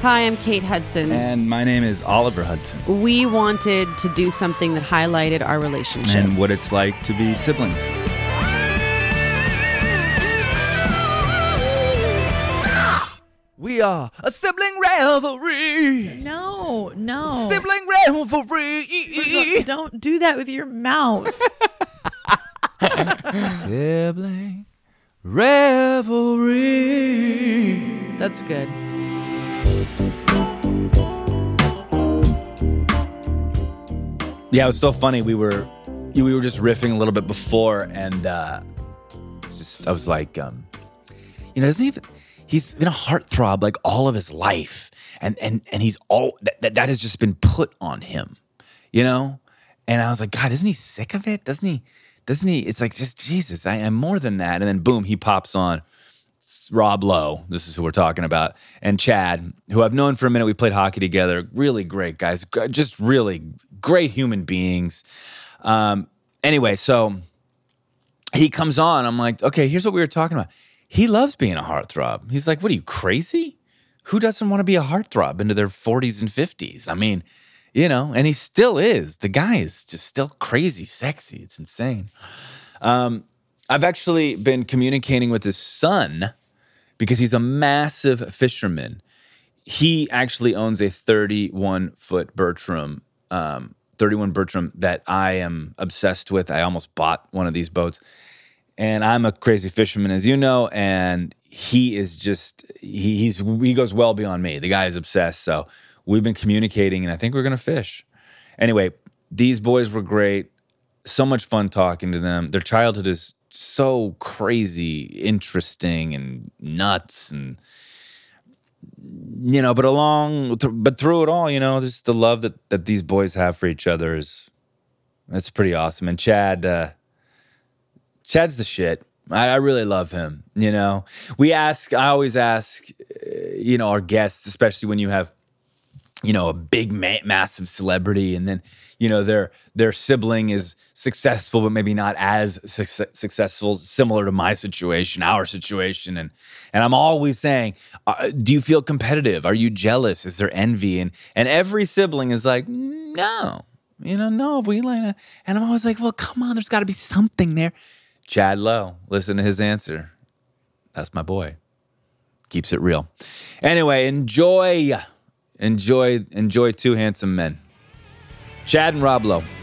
Hi, I'm Kate Hudson. And my name is Oliver Hudson. We wanted to do something that highlighted our relationship. And what it's like to be siblings. We are a sibling rivalry. No. Sibling rivalry. Don't do that with your mouth. Sibling rivalry. That's good. Yeah, it was so funny. We were just riffing a little bit before, and I was like, he's been a heartthrob like all of his life, and he's all that has just been put on him, you know. And I was like, God, isn't he sick of it? Doesn't he? It's like, just Jesus, I am more than that. And then boom, he pops on. It's Rob Lowe, this is who we're talking about, and Chad, who I've known for a minute. We played hockey together. Really great guys, just really great human beings. Anyway, so he comes on. I'm like, okay, here's what we were talking about. He loves being a heartthrob. He's like, what are you, crazy? Who doesn't want to be a heartthrob into their 40s and 50s? I mean, you know, and he still is. The guy is just still crazy sexy. It's insane. I've actually been communicating with his son because he's a massive fisherman. He actually owns a 31-foot Bertram, 31 Bertram that I am obsessed with. I almost bought one of these boats. And I'm a crazy fisherman, as you know, and he is just, he goes well beyond me. The guy is obsessed, so we've been communicating, and I think we're going to fish. Anyway, these boys were great. So much fun talking to them. Their childhood is so crazy, interesting, and nuts, and you know, but through it all, you know, just the love that these boys have for each other that's pretty awesome. And Chad's the shit. I really love him. You know, I always ask, you know, our guests, especially when you have, you know, a big, massive celebrity, and then, you know, their sibling is successful, but maybe not as successful, similar to my situation, our situation. And I'm always saying, do you feel competitive? Are you jealous? Is there envy? And every sibling is like, no, you know, no, we like, and I'm always like, well, come on, there's got to be something there. Chad Lowe, listen to his answer. That's my boy. Keeps it real. Anyway, enjoy two handsome men. Chad and Rob Lowe.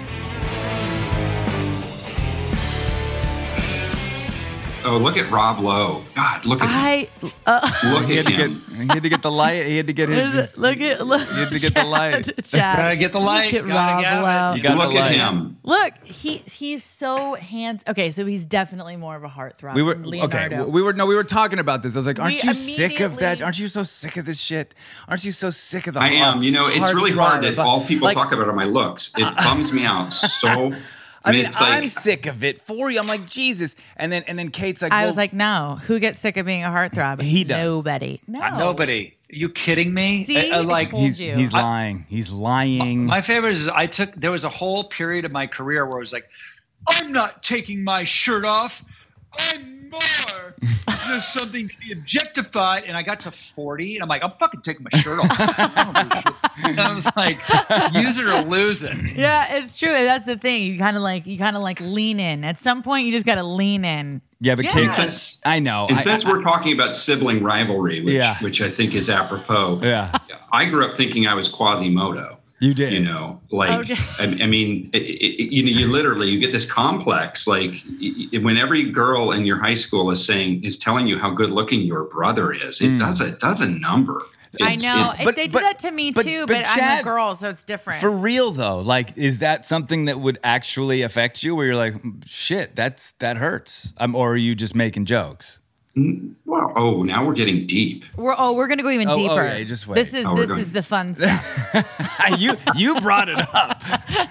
Oh, look at Rob Lowe. God, look at him. Look at him. He had to get the light. He had to get his. Look. He had to get the light. Chad. Gotta get the light. Look at Rob Lowe. You got Look the light. at him. Look, he's so handsome. Okay, so he's definitely more of a heartthrob than Leonardo. We were talking about this. I was like, aren't We you sick of that? immediately- Aren't you so sick of this shit? Aren't you so sick of the I am. You know, it's really hard that all people like, talk about are my looks. It bums me out so. I mean, it's like, I'm sick of it for you. I'm like, Jesus. And then Kate's like, I well, was like, no. Who gets sick of being a heartthrob? He does. Nobody. No. Nobody. Are you kidding me? See? Like, I told you. he's lying. He's lying. my favorite is there was a whole period of my career where I was like, I'm not taking my shirt off. I'm more just something to be objectified. And I got to 40 and I'm like, I'm fucking taking my shirt off. And I was like, use it or lose it. Yeah, it's true. That's the thing. You kind of like lean in. At some point, you just got to lean in. Yeah, but Yes. Kate, I know. and since we're talking about sibling rivalry, which I think is apropos, Yeah. I grew up thinking I was Quasimodo. You did. You know, like, Okay. I mean, you know, you get this complex, like when every girl in your high school is telling you how good looking your brother is, it does a number. I know. They do that to me too, but I'm Chad, a girl, so it's different. For real though, like, is that something that would actually affect you? Where you're like, shit, that hurts, or are you just making jokes? Well, now we're getting deep. We're gonna go even deeper. Yeah, just wait. This is the fun stuff. you brought it up.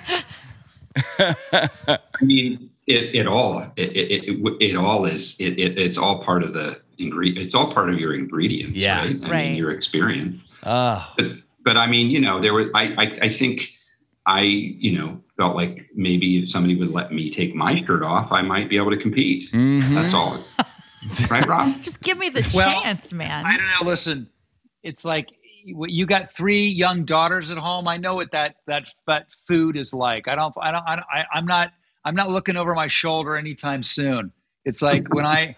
I mean, it's all part of the ingredient. It's all part of your ingredients, Yeah. right? I mean, your experience. Oh. But I mean, you know, I think I, you know, felt like maybe if somebody would let me take my shirt off, I might be able to compete. Mm-hmm. That's all. Right, Rob? Just give me the chance, man. I don't know. Listen, it's like you got 3 young daughters at home. I know what that food is like. I'm not looking over my shoulder anytime soon. It's like when I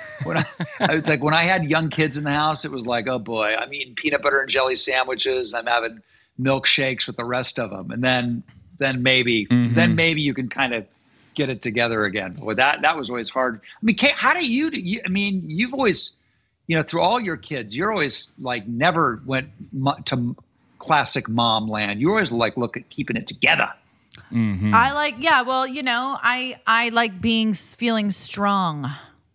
had young kids in the house, it was like, oh boy, I'm eating peanut butter and jelly sandwiches. I'm having milkshakes with the rest of them. And then maybe you can kind of get it together again. Well, that was always hard. I mean, Kate, how do you, I mean, you've always, through all your kids, you're always like never went to classic mom land. You always like look at keeping it together. Mm-hmm. I like, I like feeling strong.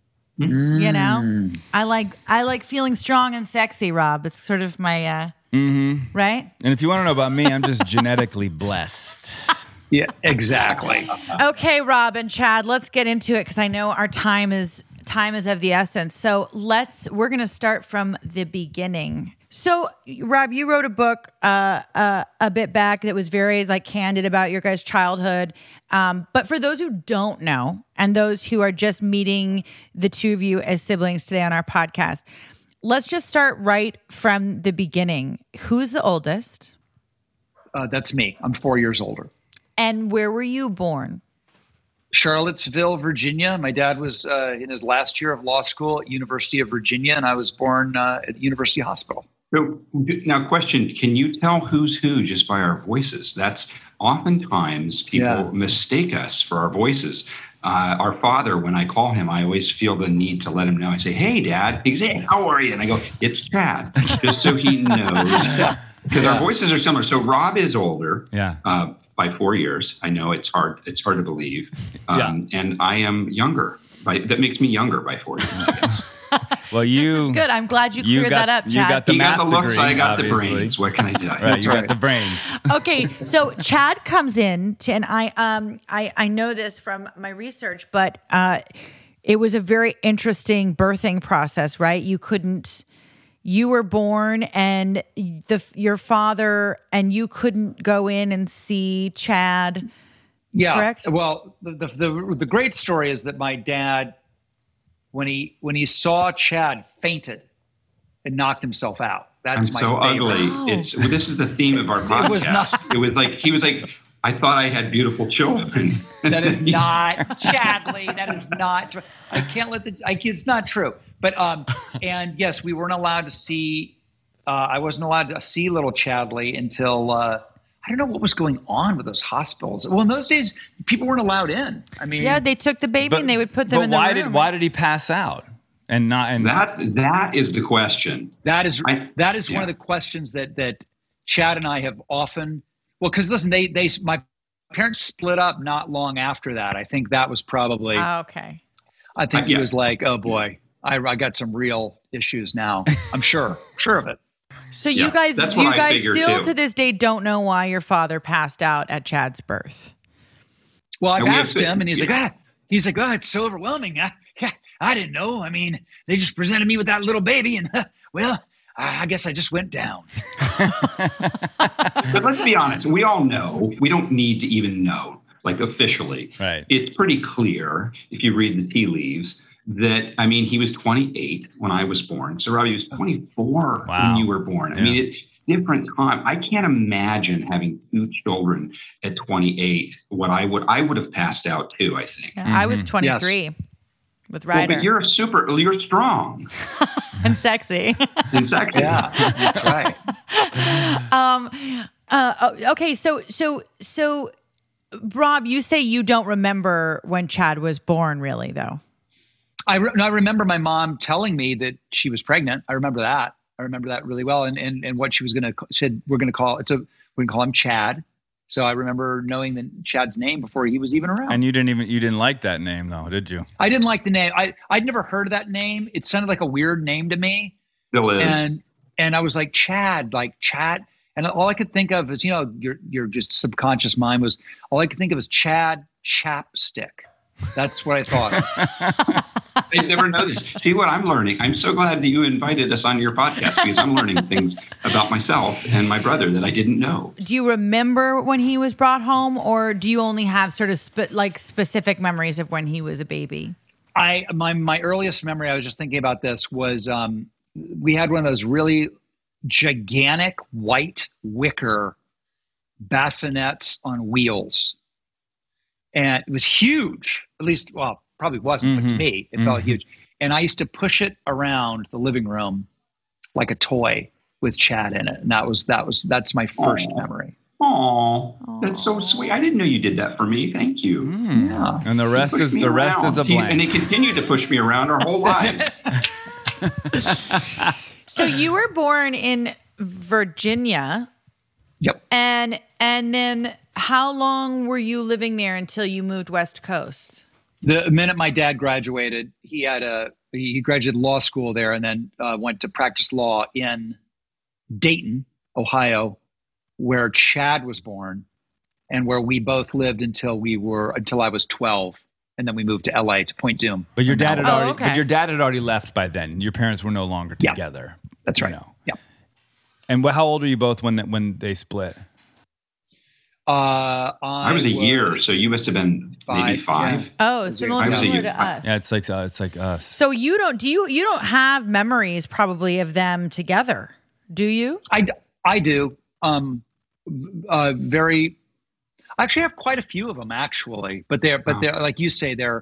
I like feeling strong and sexy, Rob. It's sort of my, right? And if you want to know about me, I'm just genetically blessed. Yeah, exactly. Okay, Rob and Chad, let's get into it because I know our time is of the essence. So we're going to start from the beginning. So, Rob, you wrote a book a bit back that was very candid about your guys' childhood. But for those who don't know, and those who are just meeting the two of you as siblings today on our podcast, let's just start right from the beginning. Who's the oldest? That's me. I'm 4 years older. And where were you born? Charlottesville, Virginia. My dad was in his last year of law school at University of Virginia, and I was born at the University Hospital. So now, question, can you tell who's who just by our voices? That's oftentimes people mistake us for our voices. Our father, when I call him, I always feel the need to let him know. I say, hey, Dad. He says, hey, how are you? And I go, it's Chad, just so he knows. Because our voices are similar. So Rob is older by 4 years. I know it's hard to believe. And I am younger. That makes me younger by 4 years, I guess. Well, this is good. I'm glad you cleared that up, Chad. You got the looks, degree, I got the brains. What can I tell you? Right, you got the brains. Okay, so Chad comes in, and I know this from my research, but it was a very interesting birthing process, right? You were born, and your father and you couldn't go in and see Chad. Yeah. Correct? Well, the great story is that my dad, when he saw Chad, fainted and knocked himself out. That's my favorite. Ugly. Oh. This is the theme of our podcast. He was like, I thought I had beautiful children. That is not Chadley. That is not true. I can't let it's not true. But and yes, we weren't allowed to see. I wasn't allowed to see little Chadley until I don't know what was going on with those hospitals. Well, in those days, people weren't allowed in. I mean, they took the baby and they would put them in the room. Why did he pass out? And not and that is the question. That is one of the questions that Chad and I have often. Well, because listen, my parents split up not long after that. I think that was probably okay. I think he was like, oh boy, I got some real issues now. I'm sure of it. So you guys still to this day don't know why your father passed out at Chad's birth. Well, I've asked him, and he's like, it's so overwhelming. I didn't know. I mean, they just presented me with that little baby, and well, I guess I just went down. But let's be honest. We all know. We don't need to even know, officially. Right. It's pretty clear if you read the tea leaves that, I mean, he was 28 when I was born. So Robbie was 24 when you were born. I mean, it's different time. I can't imagine having 2 children at 28. I would have passed out too, I think. Yeah, I was 23 with Ryder. Well, but you're strong. And sexy. Yeah, that's right. Okay, so Rob, you say you don't remember when Chad was born, really, though. I remember my mom telling me that she was pregnant. I remember that. I remember that really well. And what she was said we're going to call him Chad. So I remember knowing Chad's name before he was even around. And you didn't like that name though, did you? I didn't like the name. I'd never heard of that name. It sounded like a weird name to me. Still is. And I was like, Chad. And all I could think of is, your just subconscious mind was, all I could think of is Chad Chapstick. That's what I thought. I never know this. See what I'm learning. I'm so glad that you invited us on your podcast because I'm learning things about myself and my brother that I didn't know. Do you remember when he was brought home, or do you only have sort of specific memories of when he was a baby? My earliest memory, I was just thinking about this, was we had one of those really gigantic white wicker bassinets on wheels. And it was huge, at least, well, probably wasn't, but to me, it felt huge. And I used to push it around the living room like a toy with Chad in it. And that's my first memory. Oh, that's so sweet. I didn't know you did that for me. Thank you. Yeah. And the rest is a blank. And he continued to push me around our whole lives. So you were born in Virginia. Yep. And then how long were you living there until you moved West Coast? The minute my dad graduated, he graduated law school there and then went to practice law in Dayton, Ohio, where Chad was born and where we both lived until I was 12. And then we moved to LA to Point Dume. But your dad had already left by then. Your parents were no longer together. That's right. Yeah. And how old were you both when they split? I was a year, so you must have been maybe 5. Yeah. Oh, it's similar to us. Yeah, it's like us. So you don't have memories probably of them together, do you? I do. Very. I actually have quite a few of them actually, but they're like you say they're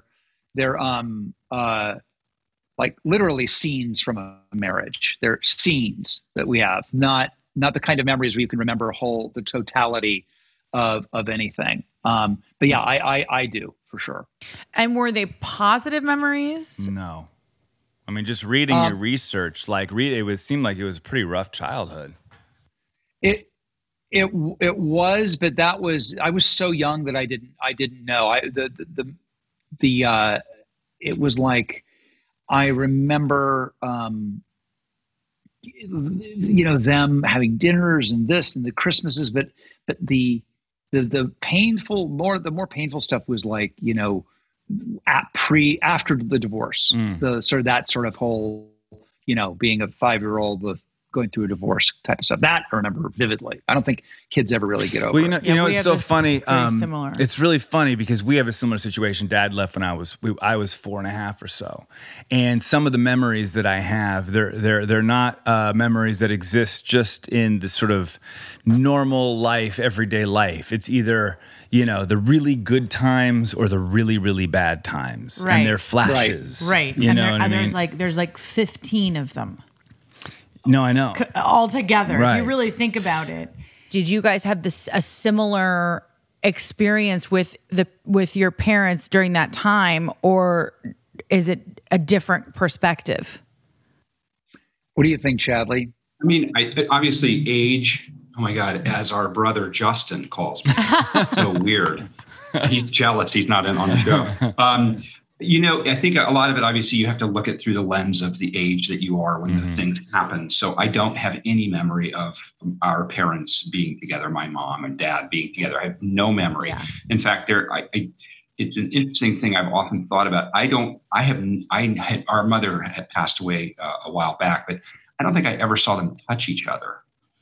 like literally scenes from a marriage. They're scenes that we have, not the kind of memories where you can remember the totality of anything. But yeah, I do for sure. And were they positive memories? No, I mean just reading your research, it seemed like it was a pretty rough childhood. It was, but I was so young that I didn't know. It was like I remember, them having dinners and this and the Christmases, but the more painful stuff was like, after the divorce, the sort of whole, being a 5-year-old with going through a divorce type of stuff. That I remember vividly. I don't think kids ever really get over. Well, it's so funny. Similar. It's really funny because we have a similar situation. Dad left when I was 4.5 or so, and some of the memories that I have, they're not memories that exist just in the sort of normal life, everyday life. It's either the really good times or the really, really bad times, right. And they're flashes, right? There's like 15 of them. No, I know. All together, right. If you really think about it. Did you guys have a similar experience with your parents during that time, or is it a different perspective? What do you think, Chadley? I mean, obviously age. Oh my God, as our brother Justin calls me. So weird. He's jealous. He's not in on the show. I think a lot of it, obviously, you have to look at through the lens of the age that you are when the things happen. So I don't have any memory of our parents being together, my mom and dad being together. I have no memory. Yeah. In fact, it's an interesting thing I've often thought about. Our mother had passed away a while back, but I don't think I ever saw them touch each other.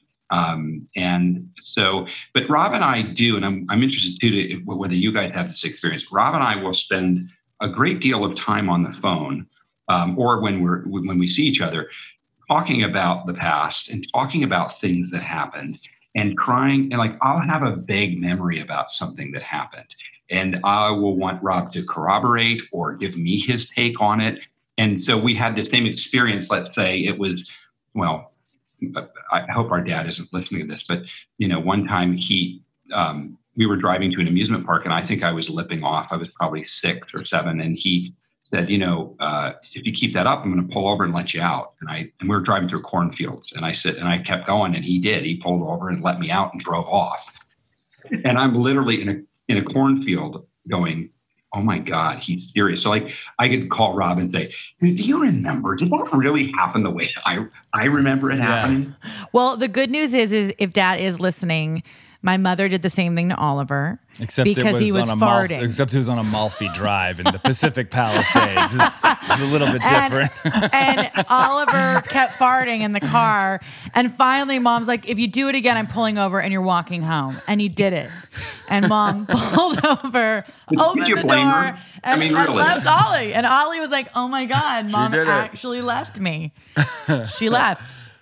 But Rob and I do, and I'm interested too, whether you guys have this experience. Rob and I will spend a great deal of time on the phone, or when we see each other, talking about the past and talking about things that happened and crying. And like, I'll have a vague memory about something that happened, and I will want Rob to corroborate or give me his take on it. And so we had the same experience. Let's say it was, well, I hope our dad isn't listening to this, but one time we were driving to an amusement park, and I think I was lipping off. I was probably 6 or 7, and he said, if you keep that up, I'm going to pull over and let you out. And we were driving through cornfields, and I kept going, and he did. He pulled over and let me out and drove off. And I'm literally in a cornfield going, oh my God, he's serious. So like I could call Rob and say, do you remember? Did that really happen the way I remember it happening? Well, the good news is if Dad is listening, my mother did the same thing to Oliver. Except because he was farting. Except it was on Amalfi Drive in the Pacific Palisades. It's a little bit different. And Oliver kept farting in the car. And finally, Mom's like, if you do it again, I'm pulling over and you're walking home. And he did it. And Mom pulled over, opened the door, and left Ollie. And Ollie was like, oh my God, Mom actually left me. She left.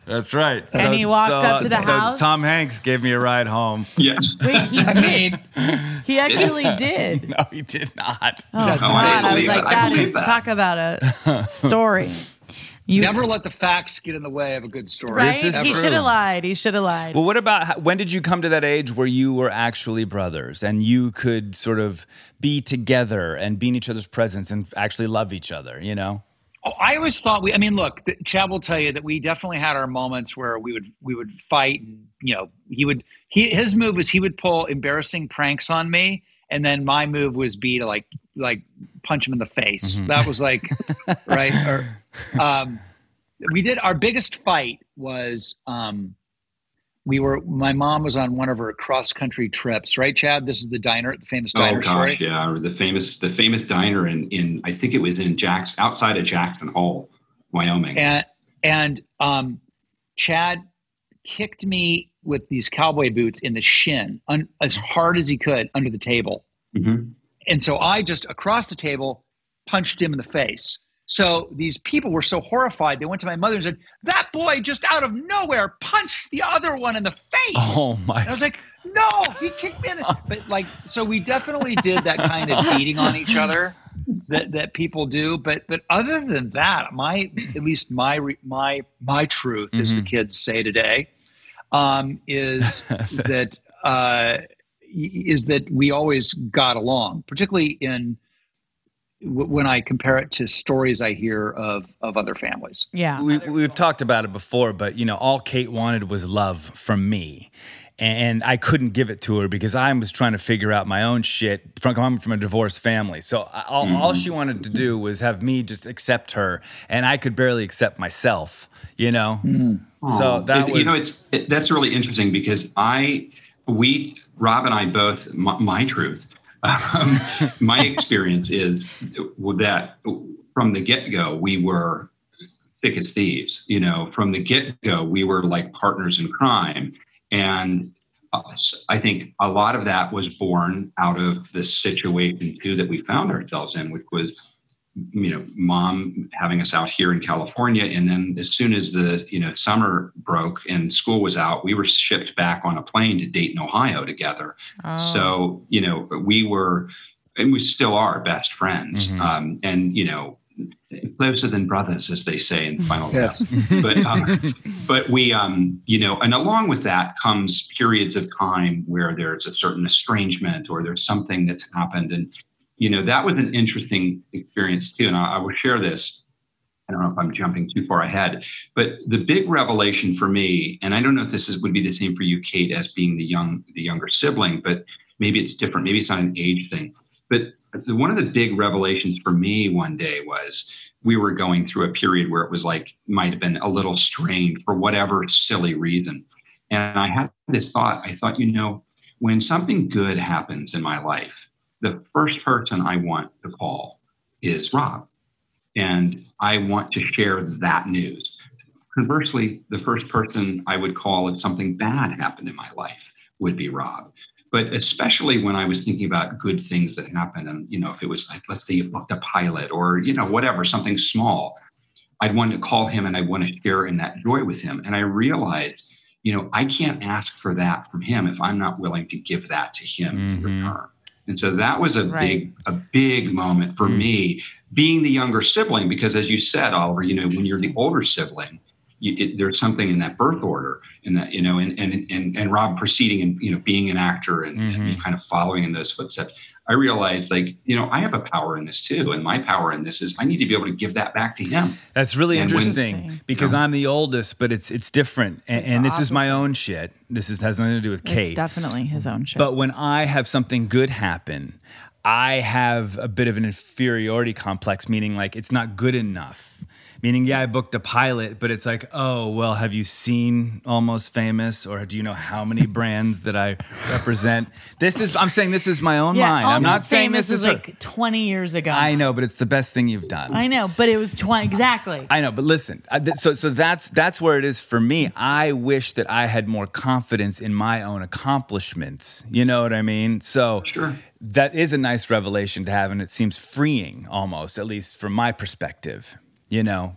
That's right. And he walked up to the house? Tom Hanks gave me a ride home. Yes. Wait, he did. He actually did. No, he did not. Oh, That's God. right. I was like, I that believe is, that. talk about a story. You, Never let the facts get in the way of a good story. right? This is He true. should have lied. He should have lied. Well, what about when did you come to that age where you were actually brothers and you could sort of be together and be in each other's presence and actually love each other, you know? Oh, I always thought look, Chad will tell you that we definitely had our moments where we would fight, and you know, his move was he would pull embarrassing pranks on me, and then my move was be to like punch him in the face. Mm-hmm. That was like right. Or we did our biggest fight was my mom was on one of her cross country trips, right, Chad? This is the diner, the famous diner Oh gosh, story. yeah, the famous diner in I think it was in outside of Jackson Hole, Wyoming. And Chad kicked me with these cowboy boots in the shin as hard as he could under the table. Mm-hmm. And so I just across the table punched him in the face. So these people were so horrified. They went to my mother and said, "That boy just out of nowhere punched the other one in the face." Oh my! And I was like, "No, he kicked me in the." But like, so we definitely did that kind of beating on each other that people do. But other than that, my truth, as the kids say today, is that we always got along, particularly when I compare it to stories I hear of other families. Yeah. We've talked about it before, but you know, all Kate wanted was love from me. And I couldn't give it to her because I was trying to figure out my own shit coming from a divorced family. So all she wanted to do was have me just accept her, and I could barely accept myself, you know? So that was... You know, that's really interesting because Rob and I both, my truth, my experience is that from the get-go, we were thick as thieves. You know, from the get-go, we were like partners in crime. And I think a lot of that was born out of the situation, too, that we found ourselves in, which was, you know, mom having us out here in California. And then as soon as the, you know, summer broke and school was out, we were shipped back on a plane to Dayton, Ohio together. Oh. So, you know, we were, and we still are best friends. Mm-hmm. And, you know, closer than brothers, as they say in Final Yes. But we, you know, and along with that comes periods of time where there's a certain estrangement or there's something that's happened. And, you know, that was an interesting experience too. And I will share this. I don't know if I'm jumping too far ahead, but the big revelation for me, and I don't know if this would be the same for you, Kate, as being the younger sibling, but maybe it's different. Maybe it's not an age thing. But one of the big revelations for me one day was we were going through a period where it was like, might have been a little strained for whatever silly reason. And I had this thought. I thought, you know, when something good happens in my life, the first person I want to call is Rob. And I want to share that news. Conversely, the first person I would call if something bad happened in my life would be Rob. But especially when I was thinking about good things that happened, and, you know, if it was like, let's say you booked a pilot or, you know, whatever, something small, I'd want to call him and I want to share in that joy with him. And I realized, you know, I can't ask for that from him if I'm not willing to give that to him in return. And so that was a big moment for me, being the younger sibling, because as you said, Oliver, you know, when you're the older sibling, there's something in that birth order, in that, you know, and Rob proceeding and, you know, being an actor and me kind of following in those footsteps. I realized, like, you know, I have a power in this too. And my power in this is I need to be able to give that back to him. That's really interesting because I'm the oldest, but it's different. And this is my own shit. This has nothing to do with Kate. It's definitely his own shit. But when I have something good happen, I have a bit of an inferiority complex, meaning like it's not good enough. Meaning, yeah, I booked a pilot, but it's like, oh, well, have you seen Almost Famous? Or do you know how many brands that I represent? I'm saying this is my own mind. I'm not saying this is like 20 years ago. I know, but it's the best thing you've done. I know, but it was 20, exactly. I know, but listen, so that's where it is for me. I wish that I had more confidence in my own accomplishments. You know what I mean? So sure. That is a nice revelation to have, and it seems freeing almost, at least from my perspective. You know,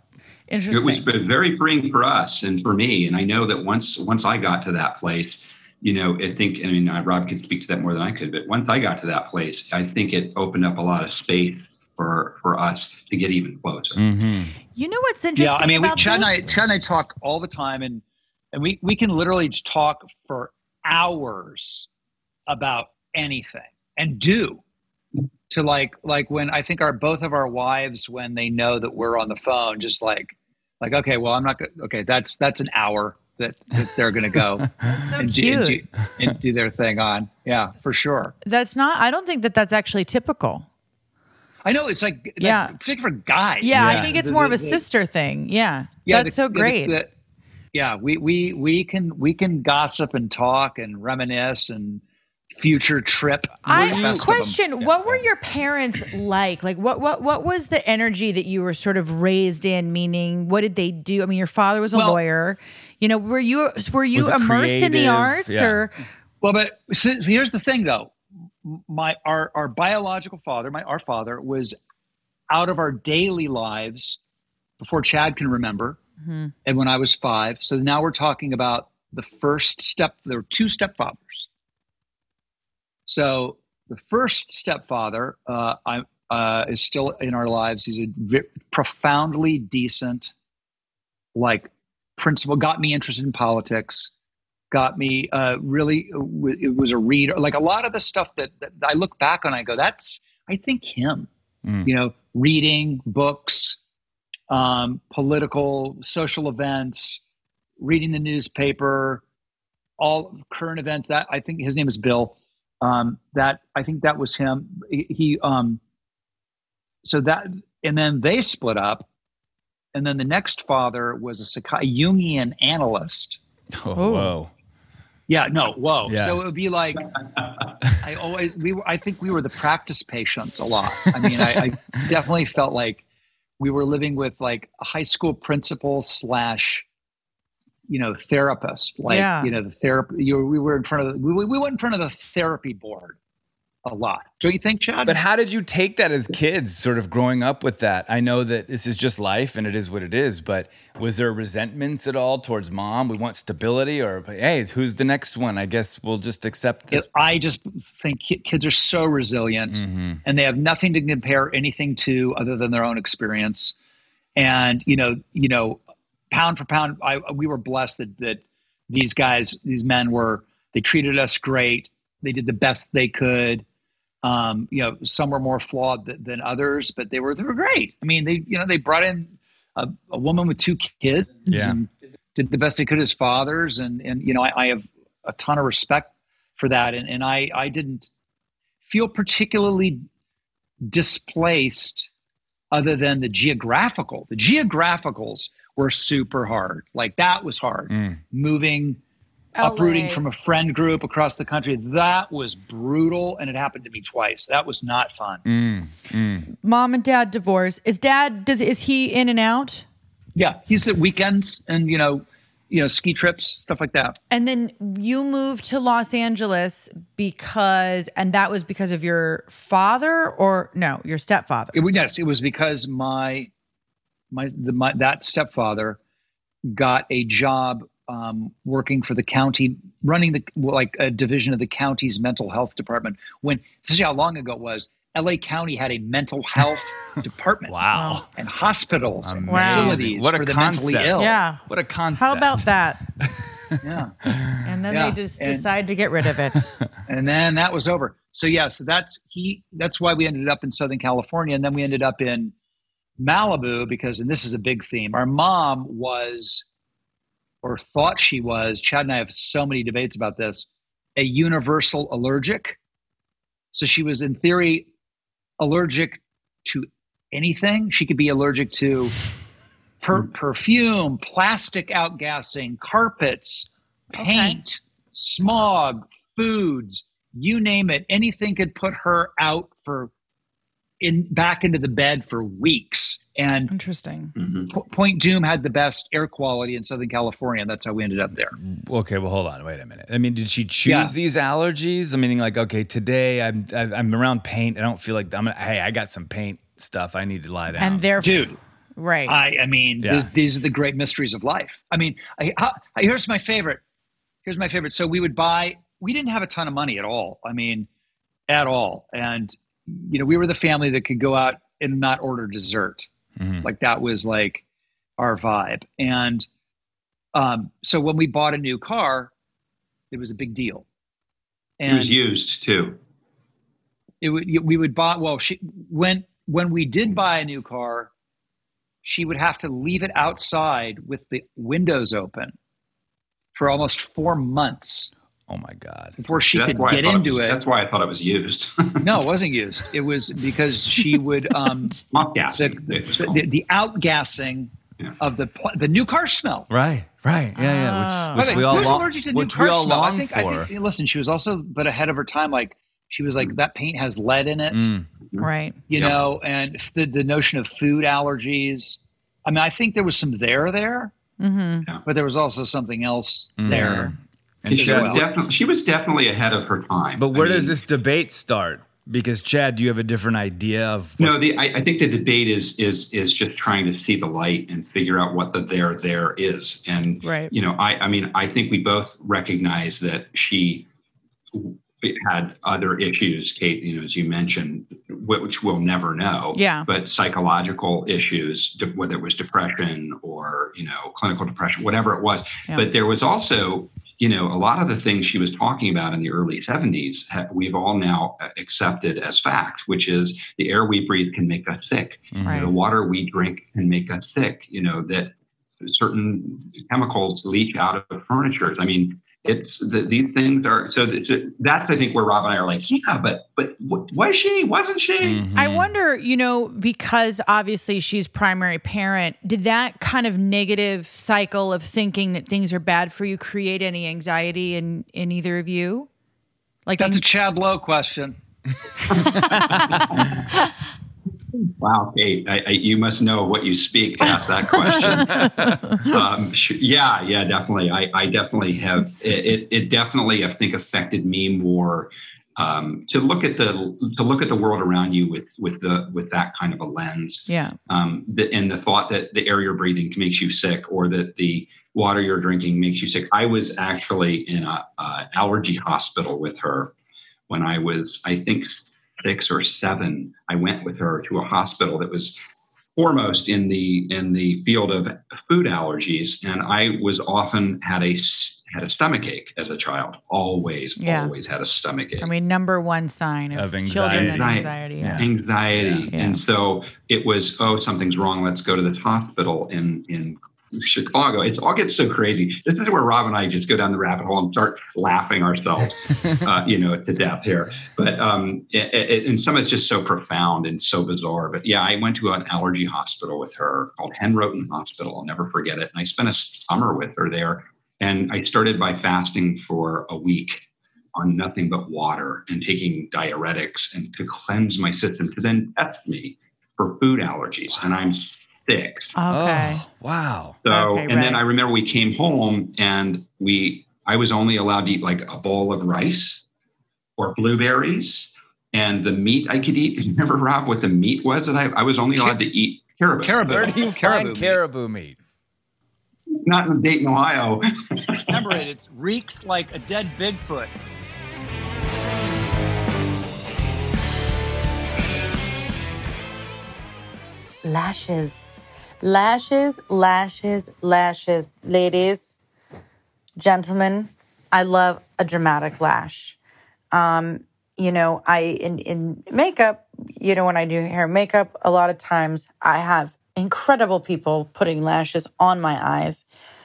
Interesting. It was very freeing for us and for me. And I know that once I got to that place, Rob could speak to that more than I could, but once I got to that place, I think it opened up a lot of space for us to get even closer. Mm-hmm. You know what's interesting? Yeah, I mean, about Chad and I talk all the time, and we can literally just talk for hours about anything, and to like when I think both of our wives, when they know that we're on the phone, just like okay, well, I'm not good. Okay, that's an hour that they're going to go so and do their thing on. Yeah, for sure. I don't think that's actually typical. I know it's particularly for guys. Yeah, I think it's more of a sister thing. Yeah, that's so great. We can gossip and talk and reminisce and future trip. What were your parents like? Like what was the energy that you were sort of raised in? Meaning, what did they do? I mean, your father was a lawyer. Were you immersed in the arts or? Well, but here's the thing, though. Our biological father, our father, was out of our daily lives before Chad can remember, and when I was 5. So now we're talking about the first step. There were 2 stepfathers. So the first stepfather is still in our lives. He's a profoundly decent, principal. Got me interested in politics. Got me really. It was a reader. Like a lot of the stuff that I look back on, I go, "That's I think him." Reading books, political, social events, reading the newspaper, all current events. That I think his name is Bill. That I think that was him. So that, and then they split up, and then the next father was a Jungian analyst. Oh, whoa. Yeah, no, whoa. Yeah. So it would be like, I think we were the practice patients a lot. I mean, I definitely felt like we were living with like a high school principal / therapist, the therapy. We were in front of we went in front of the therapy board a lot. Don't you think, Chad? But how did you take that as kids, sort of growing up with that? I know that this is just life and it is what it is, but was there resentments at all towards mom? We want stability, or hey, who's the next one? I guess we'll just accept this. I just think kids are so resilient, and they have nothing to compare anything to other than their own experience. And pound for pound, we were blessed that these men they treated us great. They did the best they could. Some were more flawed than others, but they were great. I mean, they brought in a woman with 2 kids and did the best they could as fathers. And I have a ton of respect for that. And I didn't feel particularly displaced other than the geographical. The geographicals were super hard. Like that was hard. Moving, uprooting from a friend group across the country. That was brutal. And it happened to me twice. That was not fun. Mom and dad divorced. Is he in and out? Yeah. He's at weekends and, ski trips, stuff like that. And then you moved to Los Angeles and that was because of your father or no, your stepfather? Yes, it was because that stepfather got a job working for the county, running a division of the county's mental health department. This is how long ago it was. LA County had a mental health department. Wow. And hospitals and facilities for the mentally ill. Yeah. What a concept. How about that? Yeah. And then they just decided to get rid of it. And then that was over. So that's why we ended up in Southern California. And then we ended up in Malibu because, and this is a big theme, our mom was, or thought she was, Chad and I have so many debates about this, a universal allergic. So she was in theory allergic to anything. She could be allergic to perfume, plastic outgassing, carpets, paint, smog, foods, you name it. Anything could put her out back into the bed for weeks. And interesting. Point Dume had the best air quality in Southern California, and that's how we ended up there. Okay, well, hold on, wait a minute. I mean, did she choose these allergies? I mean, like, okay, today I'm around paint. I don't feel like I got some paint stuff. I need to lie down. And therefore, dude, Right. I mean, these are the great mysteries of life. I mean, here's my favorite. So we didn't have a ton of money at all. I mean, at all. And, we were the family that could go out and not order dessert. Mm-hmm. Like that was like our vibe. And so when we bought a new car, it was a big deal. And it was used too. We would buy, when we did buy a new car, she would have to leave it outside with the windows open for almost 4 months. Oh my God. Before she could get into it. That's why I thought it was used. No, it wasn't used. It was because she would, outgassing. The outgassing of the new car smell. Right. Yeah. Which we all allergic to new car smell? long I think, listen, she was also, but ahead of her time, like, she was like, that paint has lead in it. Right. You know, and the notion of food allergies. I mean, I think there was some there, but there was also something else there. And she was definitely ahead of her time. But where does this debate start? Because Chad, do you have a different idea of? No, I think the debate is just trying to see the light and figure out what the there is. And I think we both recognize that she had other issues, Kate, as you mentioned, which we'll never know. Yeah. But psychological issues, whether it was depression or, clinical depression, whatever it was. Yeah. But there was also, a lot of the things she was talking about in the early 70s, we've all now accepted as fact, which is the air we breathe can make us sick. Right. The water we drink can make us sick, that certain chemicals leach out of furniture. I mean, these things are, so that's, I think, where Rob and I are like, yeah, but was she? Wasn't she? Mm-hmm. I wonder, because obviously she's primary parent, did that kind of negative cycle of thinking that things are bad for you create any anxiety in either of you? Like that's a Chad Lowe question. Wow, Kate, you must know what you speak to ask that question. Yeah, definitely. I definitely have. It definitely, I think, affected me more to look at the world around you with that kind of a lens. Yeah. And the thought that the air you're breathing makes you sick, or that the water you're drinking makes you sick. I was actually in an allergy hospital with her when I was, I think, 6 or 7. I went with her to a hospital that was foremost in the field of food allergies, and I was often had a stomach ache as a child. Always had a stomach ache. I mean, number one sign of anxiety. Children and anxiety. Yeah. Anxiety. Yeah. And so it was, something's wrong. Let's go to this hospital in Chicago. It all gets so crazy. This is where Rob and I just go down the rabbit hole and start laughing ourselves, to death here. But and some of it's just so profound and so bizarre. But yeah, I went to an allergy hospital with her called Henrotin Hospital. I'll never forget it. And I spent a summer with her there. And I started by fasting for a week on nothing but water and taking diuretics and to cleanse my system, to then test me for food allergies. And I'm sick. Okay. Oh, wow. So, then I remember we came home and I was only allowed to eat like a bowl of rice or blueberries, and the meat I could eat. Remember, Rob, what the meat was that I was only allowed to eat? Caribou. Where do you find caribou meat? Not in Dayton, Ohio. Remember it reeked like a dead Bigfoot. Lashes. Lashes, lashes, lashes. Ladies, gentlemen, I love a dramatic lash. In makeup, when I do hair and makeup, a lot of times I have incredible people putting lashes on my eyes.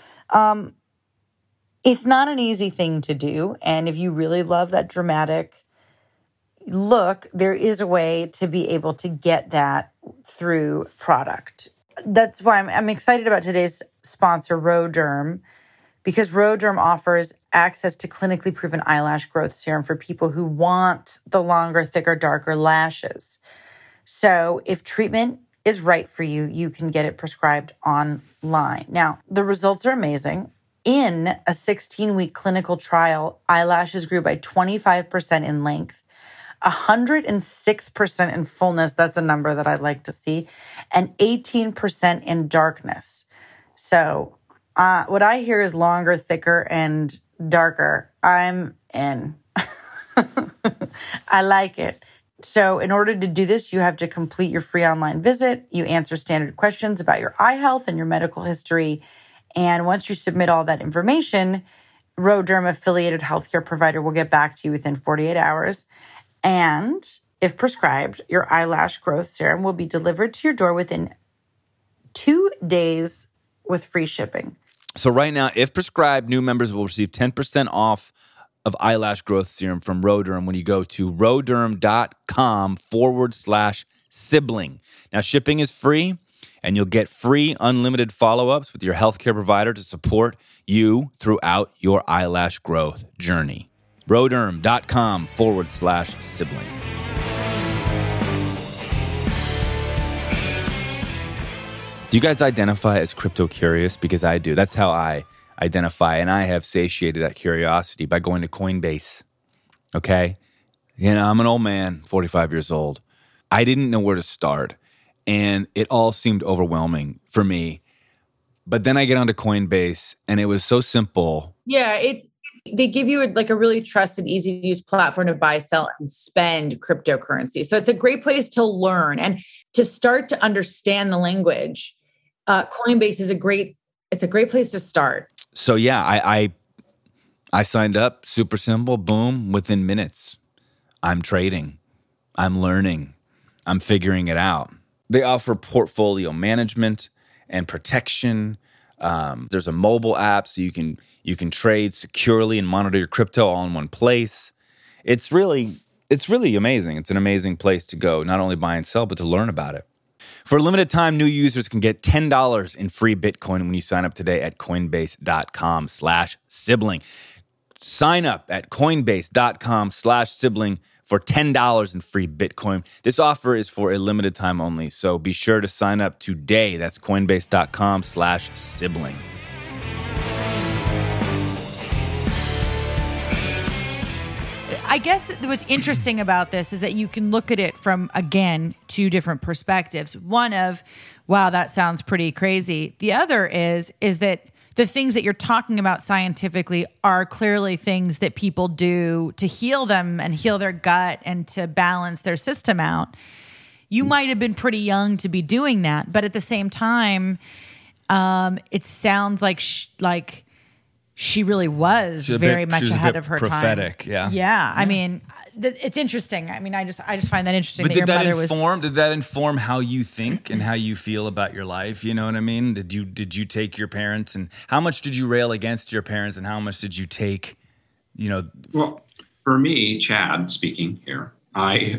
It's not an easy thing to do. And if you really love that dramatic look, there is a way to be able to get that through product. That's why I'm excited about today's sponsor, Roderm, because Roderm offers access to clinically proven eyelash growth serum for people who want the longer, thicker, darker lashes. So if treatment is right for you, you can get it prescribed online. Now, the results are amazing. In a 16-week clinical trial, eyelashes grew by 25% in length, 106% in fullness. That's a number that I'd like to see. And 18% in darkness. So what I hear is longer, thicker, and darker. I'm in. I like it. So in order to do this, you have to complete your free online visit. You answer standard questions about your eye health and your medical history. And once you submit all that information, Roderm affiliated healthcare provider will get back to you within 48 hours. And if prescribed, your eyelash growth serum will be delivered to your door within 2 days with free shipping. So right now, if prescribed, new members will receive 10% off of eyelash growth serum from Roderm when you go to roderm.com/sibling. Now, shipping is free, and you'll get free unlimited follow-ups with your healthcare provider to support you throughout your eyelash growth journey. roderm.com/sibling. Do you guys identify as crypto curious? Because I do. That's how I identify, and I have satiated that curiosity by going to Coinbase. Okay? You know, I'm an old man, 45 years old. I didn't know where to start, and it all seemed overwhelming for me. But then I get onto Coinbase, and it was so simple. Yeah, they give you a really trusted, easy to use platform to buy, sell, and spend cryptocurrency. So it's a great place to learn and to start to understand the language. Coinbase is a great place to start. So yeah, I signed up, super simple, boom, within minutes. I'm trading, I'm learning, I'm figuring it out. They offer portfolio management and protection. There's a mobile app so you can trade securely and monitor your crypto all in one place. It's really amazing. It's an amazing place to go, not only buy and sell, but to learn about it. For a limited time, new users can get $10 in free Bitcoin when you sign up today at coinbase.com/sibling. Sign up at coinbase.com/sibling for $10 in free Bitcoin. This offer is for a limited time only, so be sure to sign up today. That's coinbase.com/sibling. I guess what's interesting about this is that you can look at it from, again, two different perspectives. One of, wow, that sounds pretty crazy. The other is that the things that you're talking about scientifically are clearly things that people do to heal them and heal their gut and to balance their system out. You might have been pretty young to be doing that, but at the same time, it sounds like she really was very much ahead of her prophetic, time. Yeah. I mean, it's interesting. I mean, I just find that interesting. But did that inform how you think and how you feel about your life? You know what I mean? Did you take your parents, and how much did you rail against your parents, and how much did you take? Well, for me, Chad speaking here, I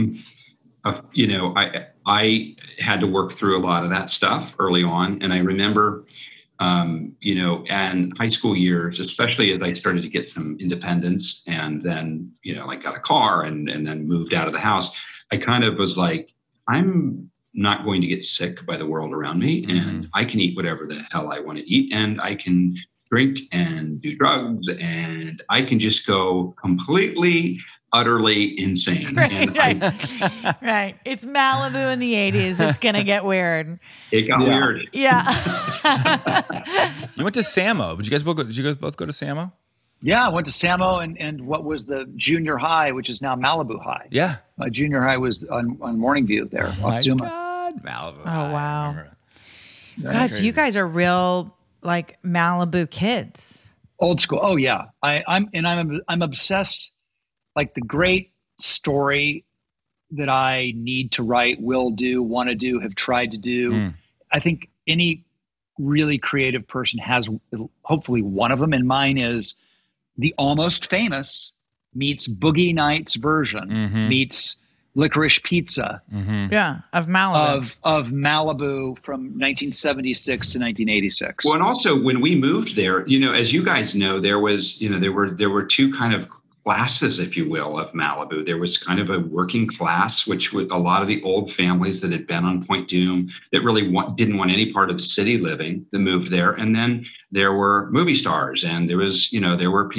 had to work through a lot of that stuff early on, and I remember. And high school years, especially as I started to get some independence and then, got a car and then moved out of the house, I kind of was like, I'm not going to get sick by the world around me, and I can eat whatever the hell I want to eat, and I can drink and do drugs, and I can just go completely utterly insane. Right. It's Malibu in the 80s. It's going to get weird. It got weird. Yeah. You went to Samo. Did you guys both go to Samo? Yeah, I went to Samo and what was the junior high, which is now Malibu High. Yeah. My junior high was on Morning View there off Zuma. God, Malibu. Oh, wow. Gosh, you guys are real Malibu kids. Old school. Oh yeah. I'm obsessed. Like the great story that I need to write, will do, want to do, have tried to do. I think any really creative person has hopefully one of them. And mine is the Almost Famous meets Boogie Nights version meets Licorice Pizza. Yeah, of Malibu. Of Malibu from 1976 to 1986. Well, and also when we moved there, as you guys know, there was, there were two kind of classes, if you will, of Malibu. There was kind of a working class, which was a lot of the old families that had been on Point Dume that really didn't want any part of the city living that moved there. And then there were movie stars, and there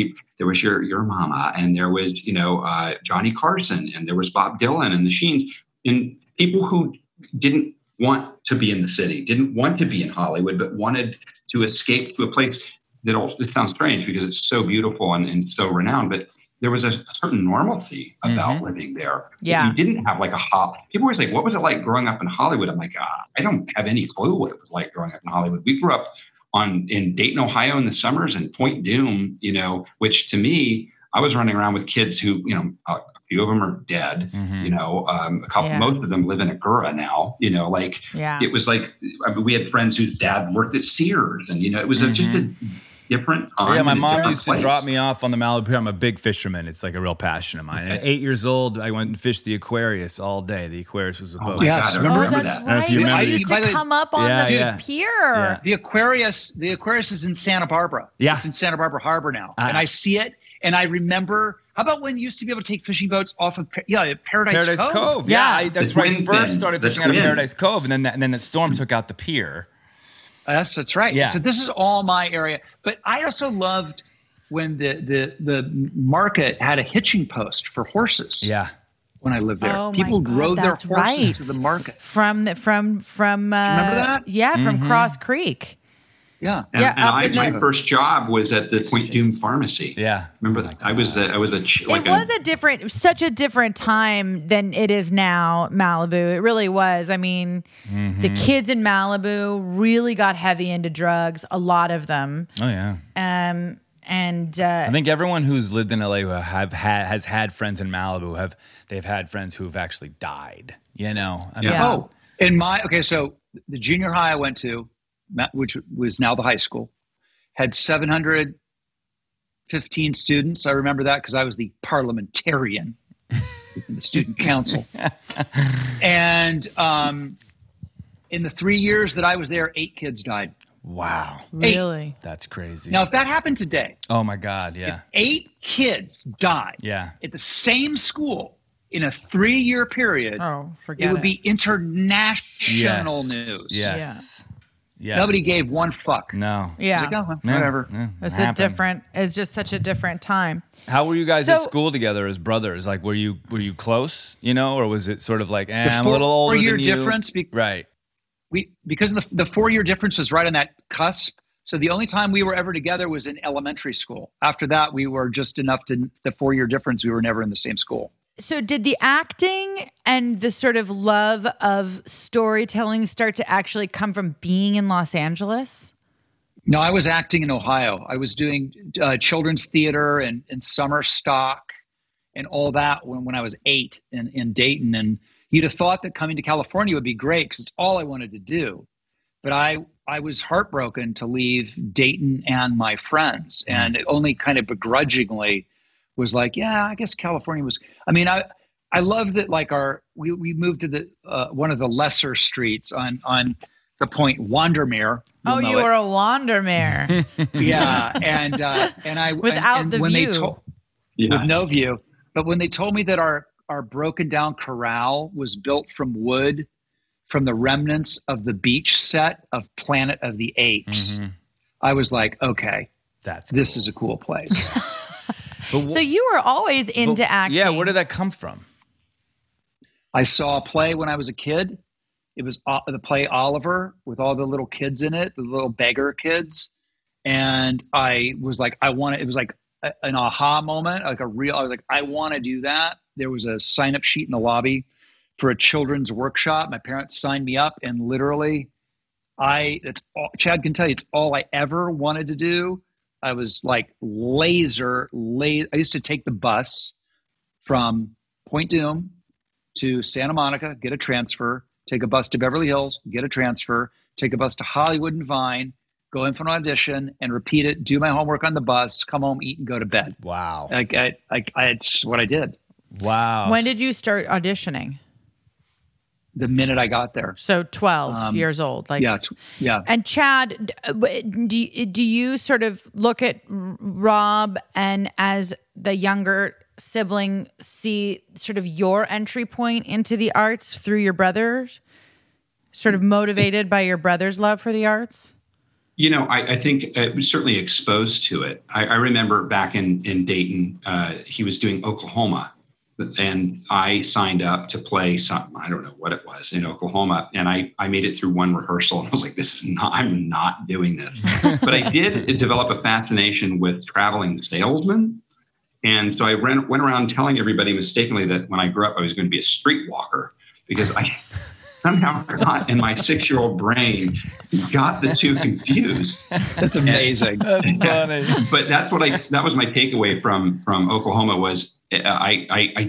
there was your mama, and there was, Johnny Carson, and there was Bob Dylan and the Sheens, and people who didn't want to be in the city, didn't want to be in Hollywood, but wanted to escape to a place that it sounds strange because it's so beautiful and so renowned, but there was a certain normalcy about living there. Yeah. You didn't have like people were like, what was it like growing up in Hollywood? I'm like, I don't have any clue what it was like growing up in Hollywood. We grew up in Dayton, Ohio in the summers, and Point Dume, which to me, I was running around with kids who, a few of them are dead, a couple, most of them live in Agoura now, it was like, we had friends whose dad worked at Sears, and, it was just a different time. Yeah, my mom used place. to drop me off on the Malibu Pier. I'm a big fisherman. It's like a real passion of mine. At 8 years old, I went and fished the Aquarius all day. The Aquarius was a boat. Yes, I remember that. Right. I don't know if you remember. You used to come up on the pier. Yeah. The Aquarius is in Santa Barbara. Yeah. It's in Santa Barbara Harbor now. And I see it, and I remember, how about when you used to be able to take fishing boats off of Paradise Cove? Yeah, that's where I first started The fishing out of twin. Paradise Cove, and then the storm took out the pier. That's right. Yeah. So this is all my area. But I also loved when the market had a hitching post for horses. Yeah. When I lived there, Oh, people my God, drove their that's horses right. to the market. From remember that? Yeah, from Cross Creek. Yeah. And my first job was at the Point Dume Pharmacy. Yeah. Remember that? I was Such a different time than it is now, Malibu. It really was. I mean, the kids in Malibu really got heavy into drugs, a lot of them. Oh, yeah. I think everyone who's lived in LA who has had friends in Malibu they've had friends who've actually died. I mean, Oh, so the junior high I went to, which was now the high school, had 715 students. I remember that because I was the parliamentarian in the student council. And in the 3 years that I was there, 8 kids died. Wow. Really? That's crazy. Now, if that happened today, oh my God, yeah. 8 kids died at the same school in a 3-year period, forget it would be international news. Yes. Yeah. Nobody gave one fuck. No. Yeah. It's like, whatever. It's just such a different time. How were you guys at school together as brothers? Like, were you close, or was it sort of like, I'm a little older than you? 4-year difference. Right. Because the 4-year difference was right on that cusp. So the only time we were ever together was in elementary school. After that, we were just enough the 4-year difference. We were never in the same school. So did the acting and the sort of love of storytelling start to actually come from being in Los Angeles? No, I was acting in Ohio. I was doing children's theater and summer stock and all that when I was 8 in Dayton. And you'd have thought that coming to California would be great because it's all I wanted to do. But I was heartbroken to leave Dayton and my friends, and it only kind of begrudgingly was like, yeah, I guess California was. I mean, I love that. Like we moved to the one of the lesser streets on the Point Wandermere. Oh, you were a Wandermere. Yeah, and I without the when view, with no view. But when they told me that our broken down corral was built from wood, from the remnants of the beach set of Planet of the Apes, I was like, okay, this is a cool place. So you were always into acting. Yeah, where did that come from? I saw a play when I was a kid. It was the play Oliver with all the little kids in it, the little beggar kids. And I was like, it was like an aha moment, I was like, I want to do that. There was a sign-up sheet in the lobby for a children's workshop. My parents signed me up, and literally, Chad can tell you, it's all I ever wanted to do. I was like laser. I used to take the bus from Point Dume to Santa Monica, get a transfer, take a bus to Beverly Hills, get a transfer, take a bus to Hollywood and Vine, go in for an audition and repeat it, do my homework on the bus, come home, eat, and go to bed. Wow. It's what I did. Wow. When did you start auditioning? The minute I got there. So 12 years old. Like, yeah. And Chad, do you sort of look at Rob and as the younger sibling see sort of your entry point into the arts through your brothers? Sort of motivated by your brother's love for the arts? I think I was certainly exposed to it. I remember back in Dayton, he was doing Oklahoma, and I signed up to play something. I don't know what it was in Oklahoma, and I made it through one rehearsal, and I was like, I'm not doing this. But I did develop a fascination with traveling salesmen. And so I went around telling everybody mistakenly that when I grew up, I was going to be a streetwalker, because I somehow got in my 6-year-old brain, got the two confused. That's amazing. That's funny. But that was my takeaway from Oklahoma was I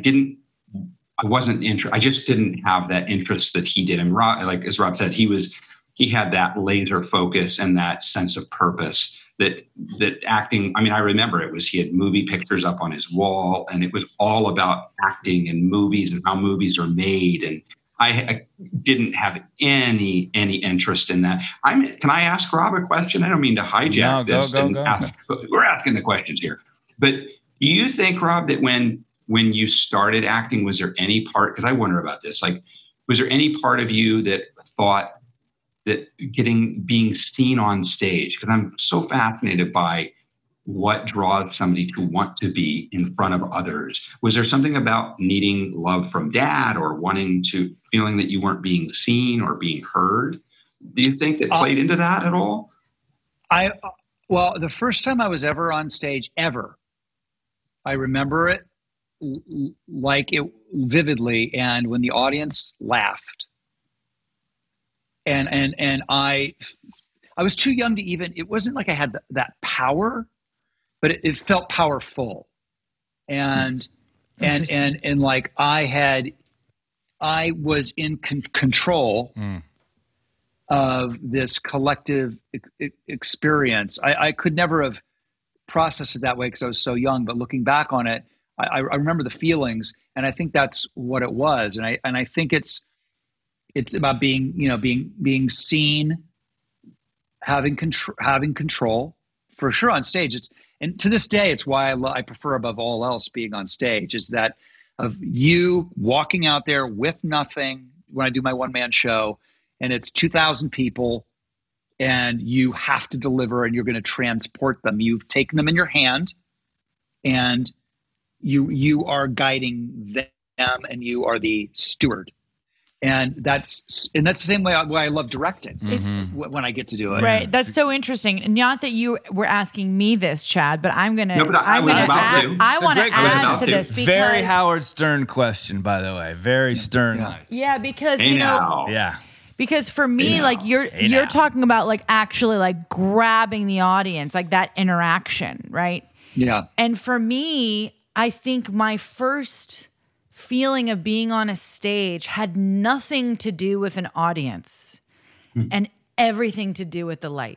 just didn't have that interest that he did. And Rob, like as Rob said, he had that laser focus and that sense of purpose that acting. I mean, I remember he had movie pictures up on his wall, and it was all about acting and movies and how movies are made. And I didn't have any interest in that. Can I ask Rob a question? I don't mean to hijack this. Go. We're asking the questions here. But do you think, Rob, that when you started acting, was there any part, because I wonder about this, like, was there any part of you that thought that being seen on stage, because I'm so fascinated by what draws somebody to want to be in front of others. Was there something about needing love from dad or feeling that you weren't being seen or being heard? Do you think that played into that at all? Well, the first time I was ever on stage, ever, I remember it like it vividly. And when the audience laughed, and I was too young to even, it wasn't like I had that power, but it felt powerful. And like I was in control of this collective experience. I could never have processed it that way because I was so young, but looking back on it, I remember the feelings, and I think that's what it was. And I think it's about being seen, having control for sure on stage. And to this day, it's why I prefer above all else being on stage, is that of you walking out there with nothing when I do my one-man show, and it's 2,000 people, and you have to deliver, and you're going to transport them. You've taken them in your hand, and you are guiding them, and you are the steward. And that's the same way I love directing. It's when I get to do it. Right. That's so interesting. Not that you were asking me this, Chad, but I'm gonna. No, but I want to add to this. Because, very Howard Stern question, by the way. Very Stern. Yeah, because yeah. Because for me, like you're talking about like actually like grabbing the audience, like that interaction, right? Yeah. And for me, I think my first feeling of being on a stage had nothing to do with an audience and everything to do with the light.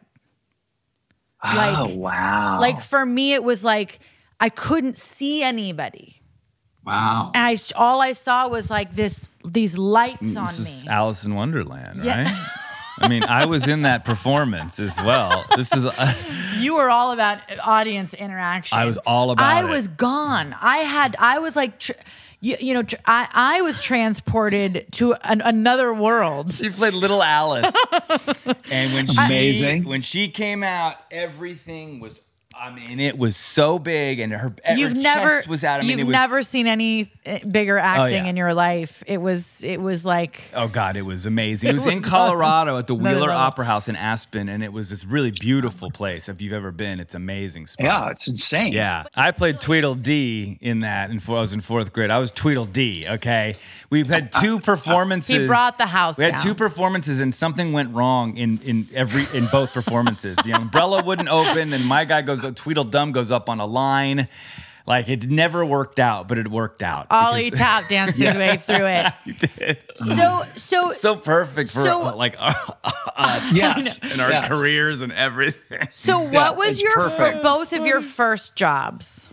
Wow. Like for me, it was like I couldn't see anybody. Wow. And all I saw was like these lights on this me. Is Alice in Wonderland, right? I mean, I was in that performance as well. This is you were all about audience interaction. I was all about it. I was gone. I was like I was transported to another world. She played Little Alice. And when she came out, everything was, I mean, it was so big, and her chest was out. I mean, you've never seen any bigger acting in your life. It was like, oh God, it was amazing. It was in Colorado at the Wheeler Opera House in Aspen, and it was this really beautiful place. If you've ever been, it's an amazing spot. Yeah, it's insane. Yeah, I played Tweedledee in that, and I was in 4th grade. I was Tweedledee. Okay, we've had 2 performances. He brought the house. We had 2 performances, and something went wrong in both performances. The umbrella wouldn't open, and my guy Tweedledum goes up on a line. Like, it never worked out, but it worked out. Ollie tap danced his way through it. He did. So perfect for like us and our careers and everything. So what was both of your first jobs?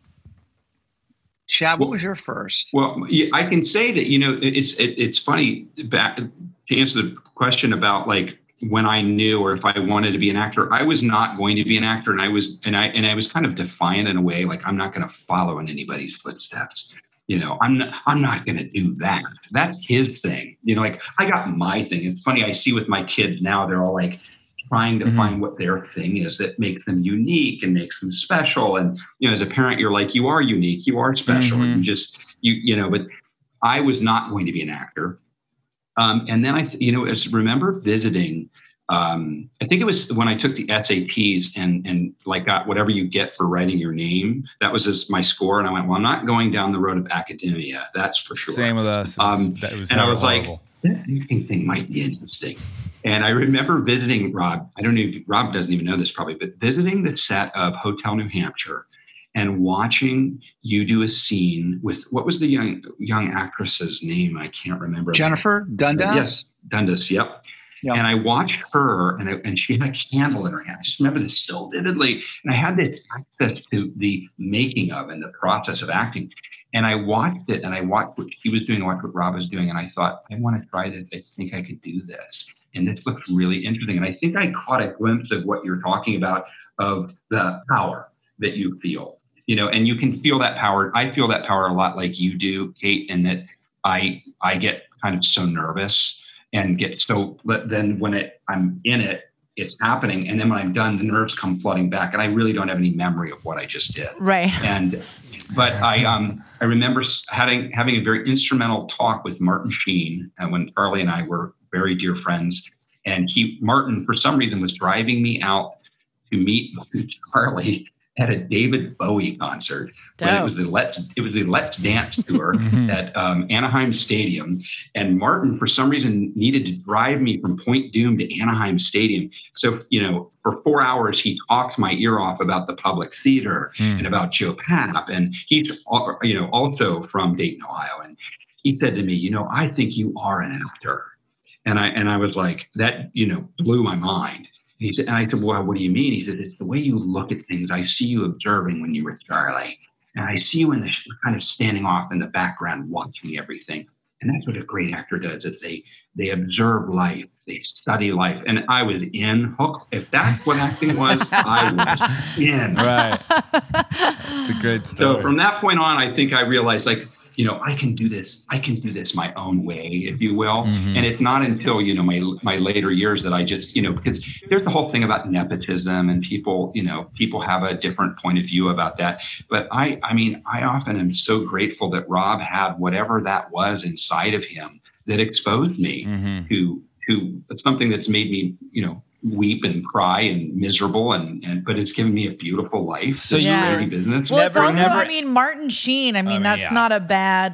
Chad, what was your first? Well, I can say that, it's funny, back to answer the question about like when I knew or if I wanted to be an actor. I was not going to be an actor, and I was kind of defiant in a way, like I'm not going to follow in anybody's footsteps. I'm not going to do that. That's his thing. Like I got my thing. It's funny, I see with my kids now, they're all like, trying to find what their thing is that makes them unique and makes them special. And, as a parent, you're like, you are unique, you are special. But I was not going to be an actor. And then I remember visiting, I think it was when I took the SATs and like got whatever you get for writing your name. That was just my score. And I went, well, I'm not going down the road of academia. That's for sure. Same with us. And I was horrible. Like, that acting thing might be interesting. And I remember visiting Rob. I don't know if Rob doesn't even know this probably, but visiting the set of Hotel New Hampshire and watching you do a scene with, what was the young actress's name? I can't remember. Jennifer Dundas? Yes, Dundas, yep. And I watched her, and she had a candle in her hand. I just remember this so vividly. And I had this access to the making of and the process of acting. And I watched it, and I watched what she was doing, I watched what Rob was doing, and I thought, I want to try this. I think I could do this. And this looks really interesting. And I think I caught a glimpse of what you're talking about, of the power that you feel. And you can feel that power. I feel that power a lot like you do, Kate, and that I get kind of so nervous and get so, but then when I'm in it, it's happening. And then when I'm done, the nerves come flooding back, and I really don't have any memory of what I just did. Right. But I remember having a very instrumental talk with Martin Sheen when Charlie and I were very dear friends. And Martin, for some reason, was driving me out to meet Charlie at a David Bowie concert. It was the Let's Dance tour at Anaheim Stadium. And Martin, for some reason, needed to drive me from Point Dume to Anaheim Stadium. So, for 4 hours, he talked my ear off about the Public Theater and about Joe Papp. And he's, also from Dayton, Ohio. And he said to me, I think you are an actor. And I was like, that, blew my mind. He said, and I said, well, what do you mean? He said, it's the way you look at things. I see you observing when you were Charlie. And I see you in the kind of standing off in the background, watching everything. And that's what a great actor does, is they observe life, they study life. And I was hooked. If that's what acting was, I was in. Right. It's a great story. So from that point on, I think I realized, like, I can do this. I can do this my own way, if you will. And it's not until, my later years that I just, because there's the whole thing about nepotism, and people have a different point of view about that. But I often am so grateful that Rob had whatever that was inside of him that exposed me to something that's made me, weep and cry and miserable, but it's given me a beautiful life. So crazy business. Well, Martin Sheen. That's not a bad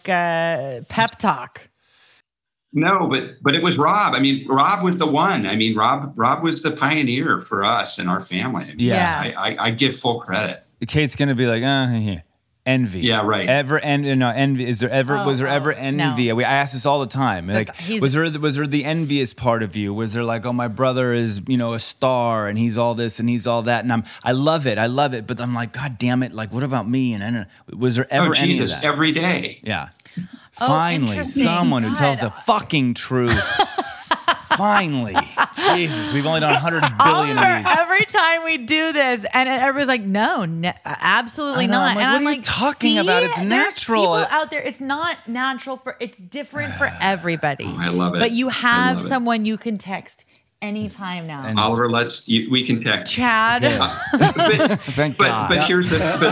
pep talk. No, but it was Rob. Rob was the one. Rob was the pioneer for us and our family. I give full credit. Kate's gonna be like, here. Envy. Yeah, right. Envy. Was there ever envy? No. I ask this all the time. Like, was there the envious part of you? Was there like, oh, my brother is, a star and he's all this and he's all that, and I love it. But I'm like, God damn it! Like, what about me? And was there ever any of that? Every day. Yeah. Finally, someone who tells the fucking truth. Finally. Jesus, we've only done 100 billion of these. Every time we do this, and everybody's like, no, absolutely not. Like, what are you talking about? It's natural. There's people out there, it's not natural it's different for everybody. Oh, I love it. But you have someone you can text anytime now. And Oliver, we can text. Chad. Thank God. But here's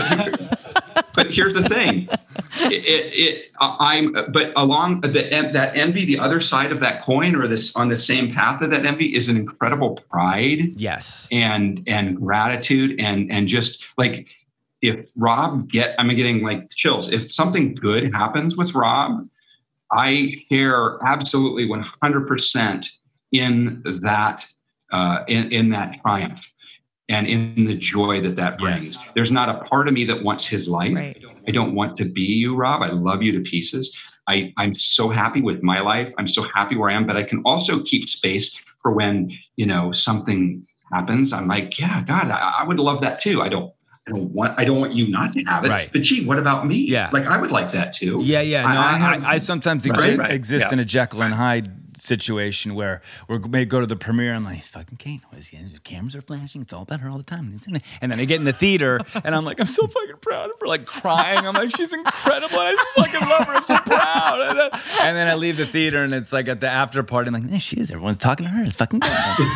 the thing. But along that envy, the other side of that coin, or this on the same path of that envy, is an incredible pride. Yes. And gratitude and just like, if Rob I'm getting like chills. If something good happens with Rob, I share absolutely 100% in that in that triumph. And in the joy that brings. Yes. There's not a part of me that wants his life. Right. I don't want to be you, Rob. I love you to pieces. I'm so happy with my life. I'm so happy where I am, but I can also keep space for when, something happens. I'm like, yeah, God, I would love that too. I don't want you not to have it. Right. But gee, what about me? Yeah. Like, I would like that too. Yeah. No, I sometimes exist in a Jekyll and Hyde situation where we may go to the premiere. I'm like, fucking Kate, the cameras are flashing. It's all about her all the time. And then I get in the theater and I'm like, I'm so fucking proud of her, like crying. I'm like, she's incredible. And I just fucking love her. I'm so proud. And then I leave the theater and it's like at the after party. I'm like, there she is. Everyone's talking to her. It's fucking good.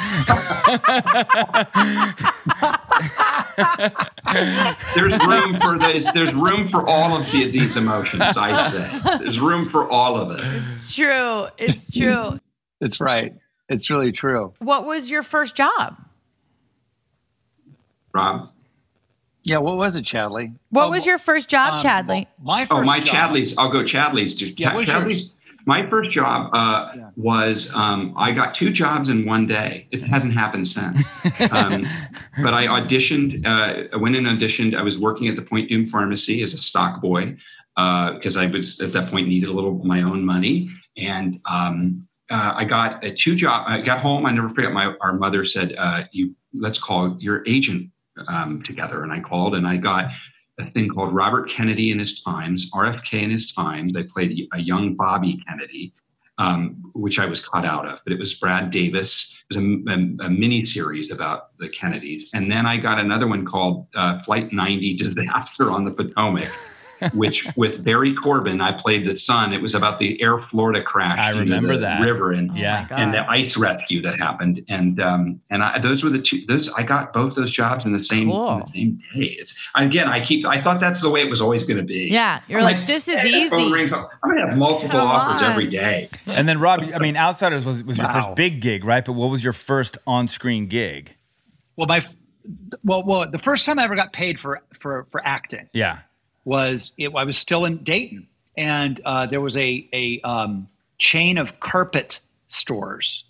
There's room for all of these emotions, I'd say. There's room for all of it. It's true. It's true. It's right. It's really true. What was your first job? Rob? Yeah, what was it, Chadley? What was your first job, Chadley? My first job. Chadley's. I'll go Chadley's. Chadley's. My first job was I got 2 jobs in one day. It hasn't happened since. But I auditioned. I went and auditioned. I was working at the Point Doom Pharmacy as a stock boy because I was at that point needed a little of my own money. And I got 2 jobs. I got home. I never forget. Our mother said, let's call your agent together. And I called and I got a thing called Robert Kennedy and His Times, RFK and His Times. I played a young Bobby Kennedy, which I was cut out of, but it was Brad Davis. It was a mini series about the Kennedys. And then I got another one called Flight 90 Disaster on the Potomac, which with Barry Corbin, I played the son. It was about the Air Florida crash. I remember that river and the ice rescue that happened. And those were the 2. I got both those jobs in the same day. I thought that's the way it was always going to be. Yeah, you're like this is easy. Phone rings, I'm going to have multiple offers every day. And then Rob, I mean, Outsiders was your first big gig, right? But what was your first on-screen gig? Well, the first time I ever got paid for acting. Yeah. I was still in Dayton, and there was a chain of carpet stores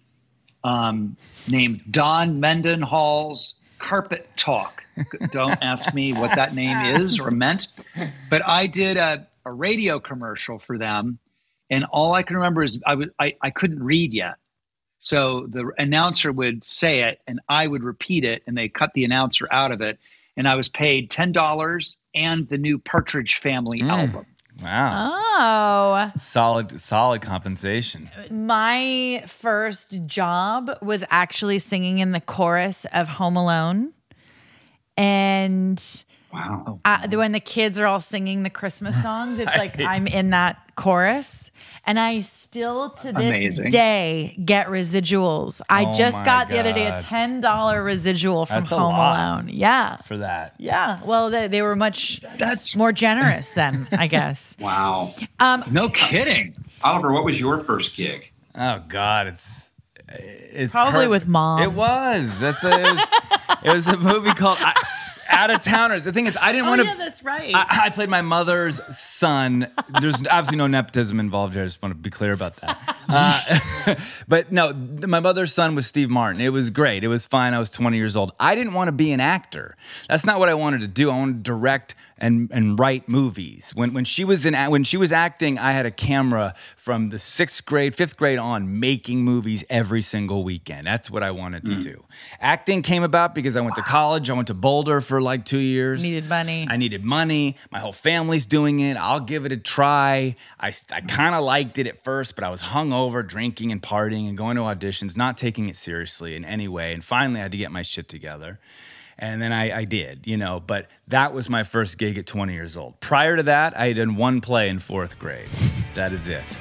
named Don Mendenhall's Carpet Talk. Don't ask me what that name is or meant, but I did a radio commercial for them, and all I can remember is I couldn't read yet. So the announcer would say it, and I would repeat it, and they cut the announcer out of it. And I was paid $10 and the new Partridge Family album. Wow. Oh. Solid compensation. My first job was actually singing in the chorus of Home Alone. And wow. When the kids are all singing the Christmas songs, it's like I'm in that chorus. And I still to this day get residuals. I just got the other day a $10 residual from Home Alone. Yeah. For that. Yeah. Well, they were much more generous then, I guess. Wow. No kidding. Oliver, what was your first gig? Oh God, it's probably with Mom. It was. It was a movie called Out of Towners. The thing is, I didn't want to. Yeah, that's right. I played my mother's son. There's absolutely no nepotism involved here. I just want to be clear about that. But no, my mother's son was Steve Martin. It was great. It was fine. I was 20 years old. I didn't want to be an actor. That's not what I wanted to do. I wanted to direct and write movies. When she was acting, I had a camera from the 6th grade, 5th grade on, making movies every single weekend. That's what I wanted to do. Acting came about because I went to college. I went to Boulder for like 2 years. Needed money. I needed money. My whole family's doing it. I'll give it a try. I kind of liked it at first, but I was hungover, drinking and partying and going to auditions, not taking it seriously in any way. And finally, I had to get my shit together. And then I did, but that was my first gig at 20 years old. Prior to that, I had done 1 play in 4th grade. That is it.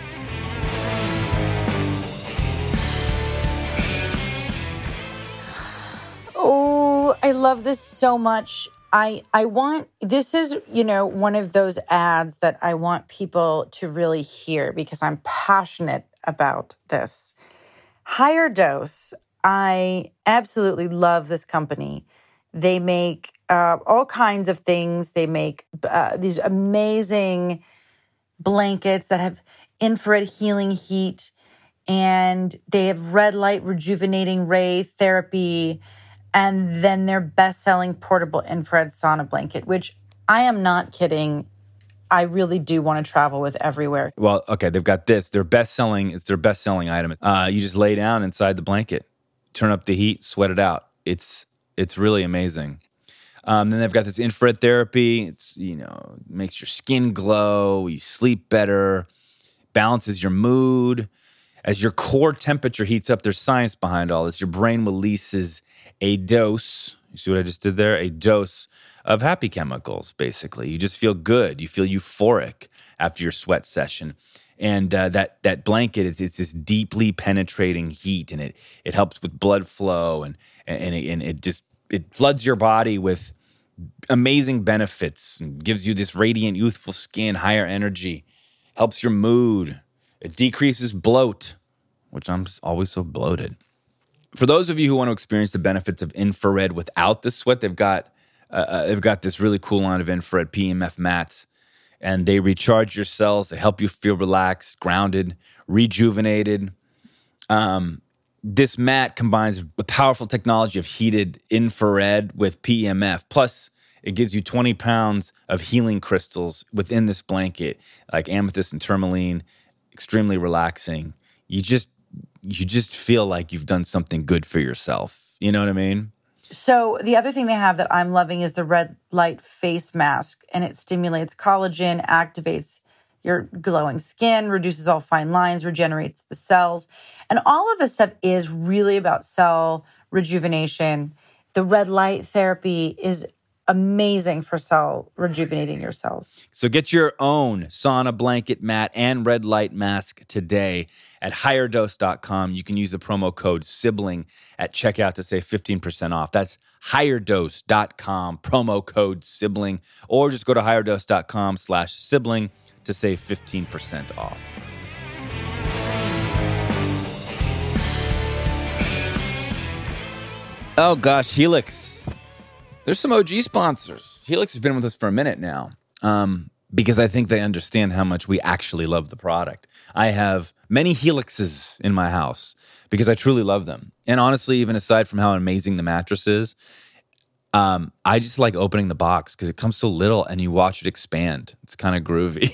Oh, I love this so much. This is, one of those ads that I want people to really hear because I'm passionate about this. Higher Dose. I absolutely love this company. They make all kinds of things. They make these amazing blankets that have infrared healing heat, and they have red light rejuvenating ray therapy, and then their best-selling portable infrared sauna blanket, which I am not kidding. I really do want to travel with everywhere. Well, okay, they've got this. It's their best-selling item. You just lay down inside the blanket, turn up the heat, sweat it out. It's really amazing. Then they've got this infrared therapy. It's, makes your skin glow. You sleep better, balances your mood. As your core temperature heats up, there's science behind all this. Your brain releases a dose. You see what I just did there? A dose of happy chemicals, basically. You just feel good. You feel euphoric after your sweat session. And that blanket, it's this deeply penetrating heat, and it helps with blood flow, and it floods your body with amazing benefits and gives you this radiant, youthful skin, higher energy, helps your mood. It decreases bloat, which I'm always so bloated. For those of you who want to experience the benefits of infrared without the sweat, they've got this really cool line of infrared PEMF mats, and they recharge your cells. They help you feel relaxed, grounded, rejuvenated. This mat combines the powerful technology of heated infrared with PEMF. Plus, it gives you 20 pounds of healing crystals within this blanket, like amethyst and tourmaline, extremely relaxing. You just feel like you've done something good for yourself. You know what I mean? So the other thing they have that I'm loving is the red light face mask, and it stimulates collagen, activates your glowing skin, reduces all fine lines, regenerates the cells. And all of this stuff is really about cell rejuvenation. The red light therapy is amazing for cell rejuvenating your cells. So get your own sauna blanket, mat, and red light mask today at higherdose.com. You can use the promo code sibling at checkout to save 15% off. That's higherdose.com, promo code sibling, or just go to higherdose.com/sibling to save 15% off. Oh gosh, Helix. There's some OG sponsors. Helix has been with us for a minute now, because I think they understand how much we actually love the product. I have many Helixes in my house because I truly love them. And honestly, even aside from how amazing the mattress is, I just like opening the box because it comes so little and you watch it expand. It's kind of groovy.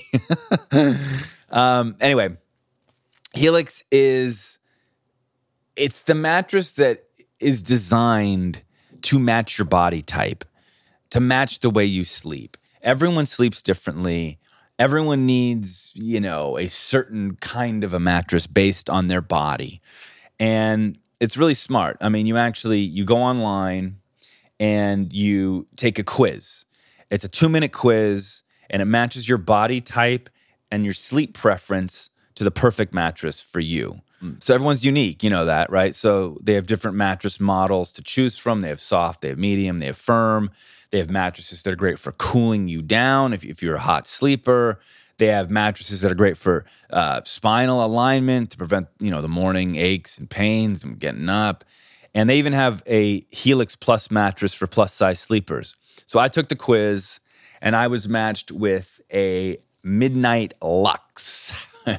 Anyway, Helix it's the mattress that is designed to match your body type, to match the way you sleep. Everyone sleeps differently. Everyone needs, a certain kind of a mattress based on their body. And it's really smart. I mean, you go online and you take a quiz. It's a 2-minute quiz, and it matches your body type and your sleep preference to the perfect mattress for you. So everyone's unique, you know that, right? So they have different mattress models to choose from. They have soft, they have medium, they have firm. They have mattresses that are great for cooling you down if you're a hot sleeper. They have mattresses that are great for spinal alignment to prevent, the morning aches and pains and getting up. And they even have a Helix Plus mattress for plus-size sleepers. So I took the quiz, and I was matched with a Midnight Luxe.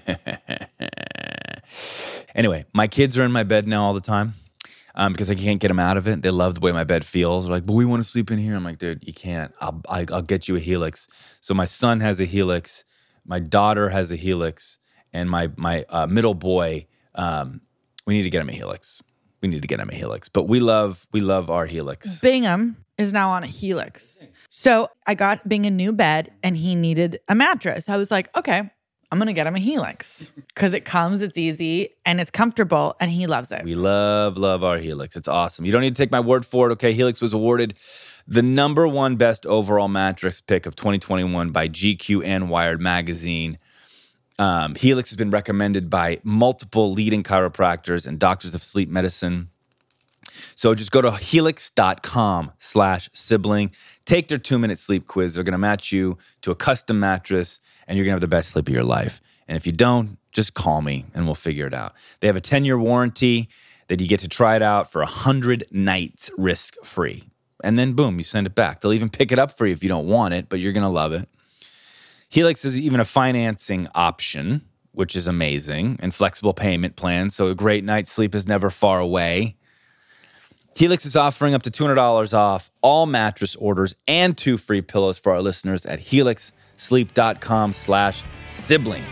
Anyway, my kids are in my bed now all the time because I can't get them out of it. They love the way my bed feels. They're like, but we want to sleep in here. I'm like, dude, you can't. I'll get you a Helix. So my son has a Helix. My daughter has a Helix. And my middle boy, we need to get him a Helix. But we love our Helix. Bingham is now on a Helix. So I got Bing a new bed, and he needed a mattress. I was like, okay, I'm going to get him a Helix because it comes, it's easy, and it's comfortable, and he loves it. We love our Helix. It's awesome. You don't need to take my word for it, okay? Helix was awarded the #1 best overall mattress pick of 2021 by GQ and Wired magazine. Helix has been recommended by multiple leading chiropractors and doctors of sleep medicine. So just go to helix.com/sibling. Take their 2-minute sleep quiz. They're going to match you to a custom mattress, and you're going to have the best sleep of your life. And if you don't, just call me, and we'll figure it out. They have a 10-year warranty that you get to try it out for 100 nights risk-free. And then, boom, you send it back. They'll even pick it up for you if you don't want it, but you're going to love it. Helix is even a financing option, which is amazing, and flexible payment plans, so a great night's sleep is never far away. Helix is offering up to $200 off all mattress orders and 2 free pillows for our listeners at helixsleep.com/sibling.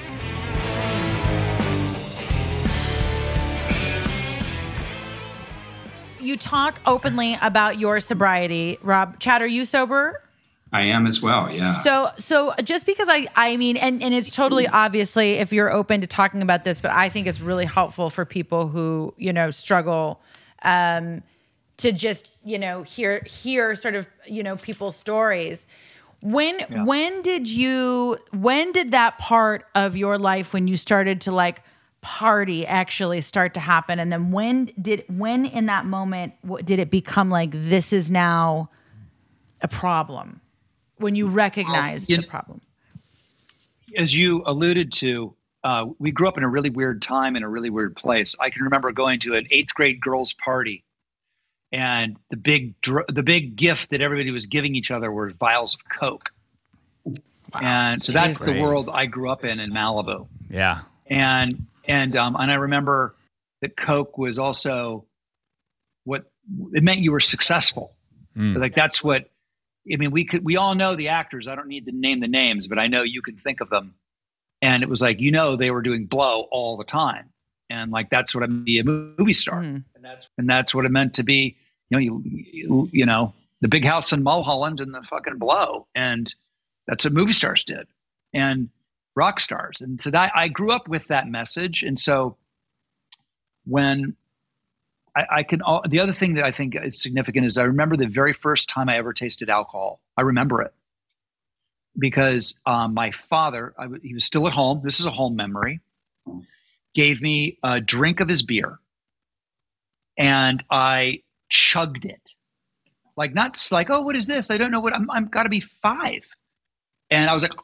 You talk openly about your sobriety, Rob. Chad, are you sober? I am as well. Yeah. So just because I mean, and it's totally obviously if you're open to talking about this, but I think it's really helpful for people who, struggle, to just, hear sort of, people's stories. When did that part of your life when you started to like party actually start to happen? And then when in that moment, did it become like, this is now a problem? When you recognized the problem? As you alluded to, we grew up in a really weird time in a really weird place. I can remember going to an 8th grade girls' party, and the big gift that everybody was giving each other were vials of Coke. Wow. And so that's the world I grew up in Malibu. Yeah. And I remember that Coke was also what it meant you were successful. Like that's what. I mean, we all know the actors. I don't need to name the names, but I know you can think of them. And it was like, they were doing blow all the time. And like, that's what it meant to be a movie star. And that's what it meant to be, the big house in Mulholland and the fucking blow. And that's what movie stars did and rock stars. And so that I grew up with that message. And so when the other thing that I think is significant is I remember the very first time I ever tasted alcohol. I remember it because my father, he was still at home. This is a home memory. Gave me a drink of his beer, and I chugged it. Like not like, oh, what is this? I don't know what I'm got to be 5, and I was like,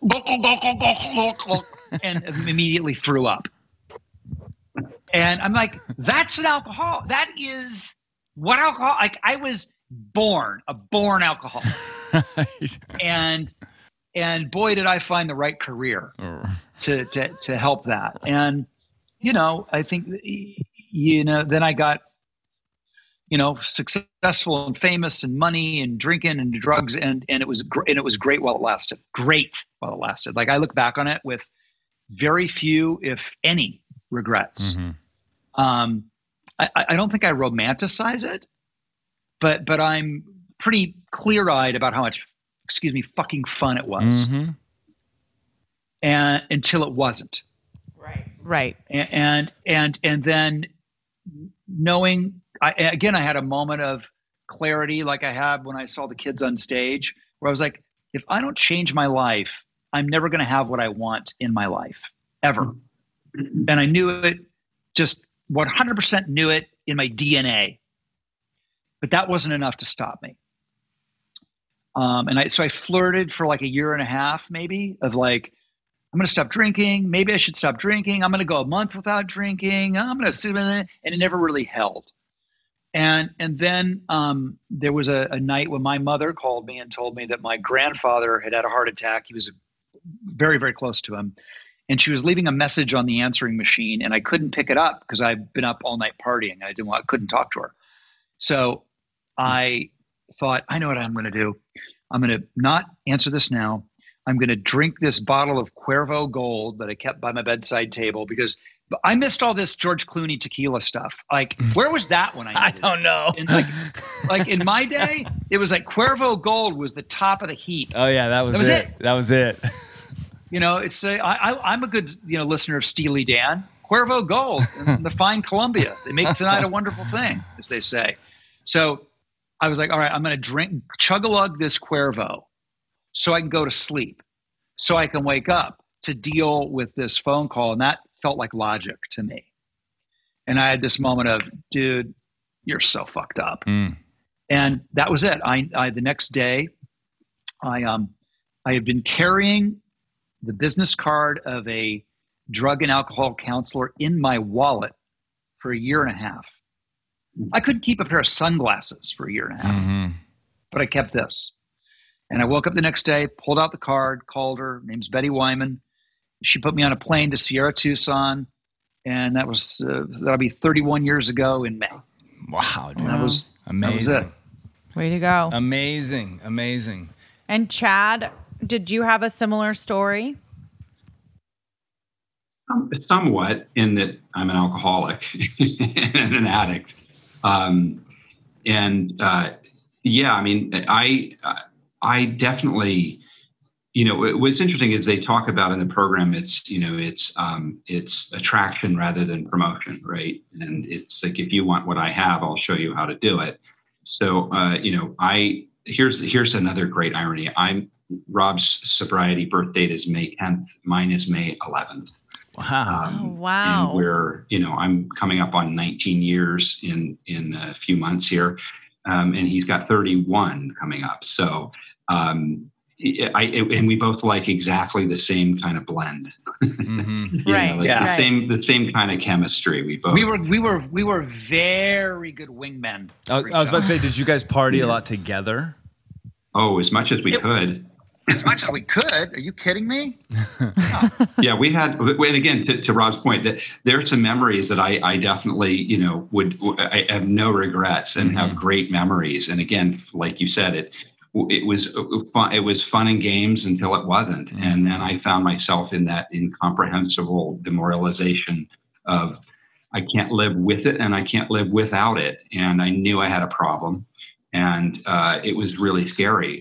and immediately threw up. And I'm like, that's an alcohol. That is what alcohol. Like I was a born alcoholic. and boy, did I find the right career to help that. And, I think, then I got, successful and famous and money and drinking and drugs. And it was great while it lasted. Great while it lasted. Like I look back on it with very few, if any, regrets. I don't think I romanticize it, but I'm pretty clear-eyed about how much, fucking fun it was. And until it wasn't. Right. And then knowing, I had a moment of clarity like I had when I saw the kids on stage where I was like, if I don't change my life, I'm never going to have what I want in my life ever. And I knew it, just 100% knew it in my DNA, but that wasn't enough to stop me. So I flirted for like a year and a half, maybe, of like, I'm going to stop drinking. Maybe I should stop drinking. I'm going to go a month without drinking. I'm going to sit in it. And it never really held. And then there was a night when my mother called me and told me that my grandfather had a heart attack. He was very, very close to him. And she was leaving a message on the answering machine, and I couldn't pick it up because I'd been up all night partying. I couldn't talk to her. So I thought, I know what I'm going to do. I'm going to not answer this now. I'm going to drink this bottle of Cuervo Gold that I kept by my bedside table because I missed all this George Clooney tequila stuff. Like, where was that when I needed I don't know. And like in my day, it was like Cuervo Gold was the top of the heap. Oh yeah, that was it. That was it. It's I'm a good listener of Steely Dan. Cuervo Gold and the fine Columbia. They make tonight a wonderful thing, as they say. So I was like, all right, I'm going to chug-a-lug this Cuervo so I can go to sleep, so I can wake up to deal with this phone call. And that felt like logic to me. And I had this moment of, dude, you're so fucked up. And that was it. I the next day, I had been carrying the business card of a drug and alcohol counselor in my wallet for a year and a half. I couldn't keep a pair of sunglasses for a year and a half, but I kept this. And I woke up the next day, pulled out the card, called her. Her name's Betty Wyman. She put me on a plane to Sierra Tucson, and that'll be 31 years ago in May. Wow, dude. That was amazing. That was it. Way to go. Amazing. And Chad, did you have a similar story? Somewhat, in that I'm an alcoholic and an addict. Yeah, I mean, I definitely, what's interesting is they talk about in the program, it's attraction rather than promotion, right? And it's like, if you want what I have, I'll show you how to do it. So, here's another great irony. Rob's sobriety birth date is May 10th. Mine is May 11th. Wow. Wow. And we're, I'm coming up on 19 years in a few months here. And he's got 31 coming up. So, and we both like exactly the same kind of blend. Mm-hmm. Right. The same kind of chemistry. We were very good wingmen. I was about to say, did you guys party a lot together? Oh, as much as we could. As much as we could. Are you kidding me? Yeah, we had. And again, to Rob's point, that there are some memories that I definitely, I have no regrets and have great memories. And again, like you said, it was fun and games until it wasn't, and then I found myself in that incomprehensible demoralization of I can't live with it and I can't live without it, and I knew I had a problem, and it was really scary,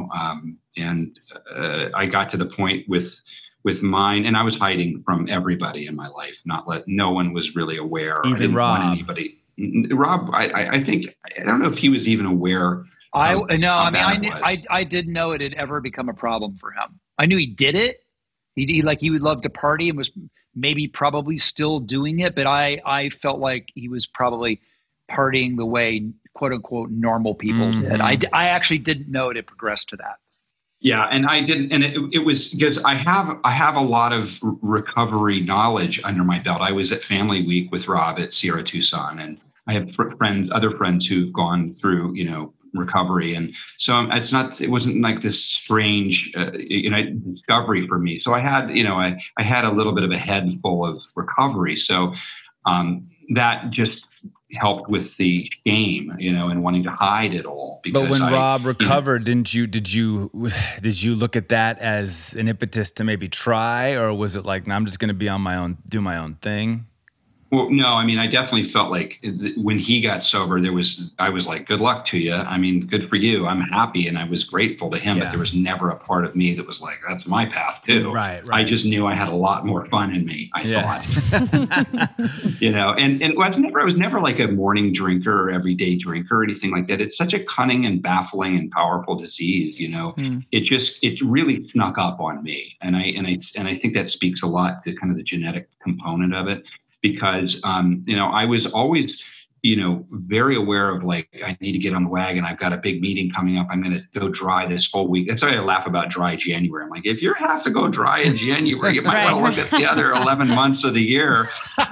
And I got to the point with mine, and I was hiding from everybody in my life. No one was really aware. Even I didn't Rob. want anybody. Rob, I think I don't know if he was even aware. I didn't know it had ever become a problem for him. I knew he did it. He would love to party and was probably still doing it, but I felt like he was probably partying the way quote unquote normal people did. I actually didn't know it had progressed to that. Yeah, and I didn't, and it was because I have a lot of recovery knowledge under my belt. I was at Family Week with Rob at Sierra Tucson, and I have other friends who've gone through, recovery, and so it wasn't like this strange, discovery for me. So I had, I had a little bit of a head full of recovery, so that just helped with the shame, and wanting to hide it all. But when Rob recovered, did you look at that as an impetus to maybe try, or was it like, no, I'm just going to be on my own, do my own thing? Well, no, I mean, I definitely felt like when he got sober, I was like, good luck to you. I mean, good for you. I'm happy. And I was grateful to him, but there was never a part of me that was like, that's my path too. Right. I just knew I had a lot more fun in me, I thought, and I was never like a morning drinker or everyday drinker or anything like that. It's such a cunning and baffling and powerful disease, it really snuck up on me. And I think that speaks a lot to kind of the genetic component of it. Because, I was always, very aware of like, I need to get on the wagon. I've got a big meeting coming up. I'm going to go dry this whole week. That's why I laugh about dry January. I'm like, if you have to go dry in January, you might want to look at the other 11 months of the year.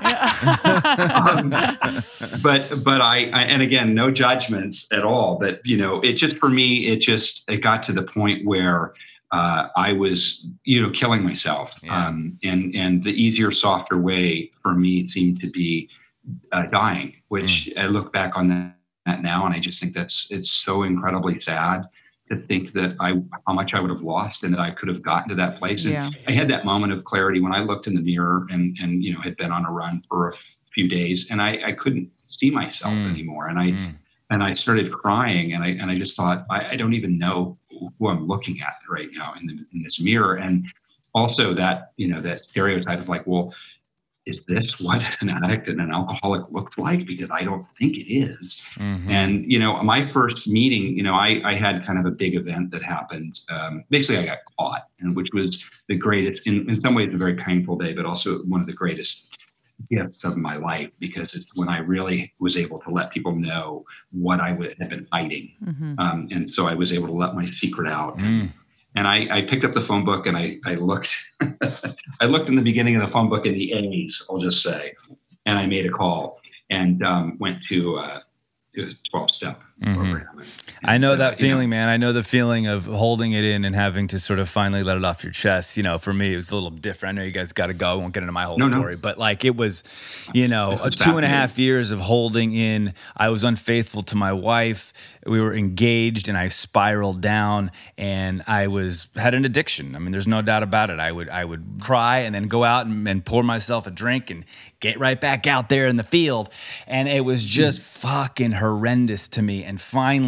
But and again, no judgments at all. But, it just, for me, it got to the point where I was, killing myself. Yeah. And the easier, softer way for me seemed to be dying, which I look back on that now, and I just think it's so incredibly sad to think that how much I would have lost and that I could have gotten to that place. And I had that moment of clarity when I looked in the mirror and had been on a run for a few days, and I couldn't see myself anymore. And I started crying, and I just thought, I don't even know who I'm looking at right now in this mirror. And also that, that stereotype of like, well, is this what an addict and an alcoholic looks like? Because I don't think it is. Mm-hmm. And, my first meeting, I had kind of a big event that happened. Basically I got caught, and which was the greatest, in some ways a very painful day, but also one of the greatest gifts of my life, because it's when I really was able to let people know what I had been hiding. Mm-hmm. And so I was able to let my secret out. And I picked up the phone book, and I looked, I looked in the beginning of the phone book in the A's, I'll just say, and I made a call and went to a 12-step program. And, I know that feeling, man. I know the feeling of holding it in and having to sort of finally let it off your chest. For me, it was a little different. I know you guys got to go. I won't get into my whole story, but like it was, 2.5 years of holding in. I was unfaithful to my wife. We were engaged, and I spiraled down, and I had an addiction. I mean, there's no doubt about it. I would cry and then go out and pour myself a drink and get right back out there in the field. And it was just fucking horrendous to me. And finally, after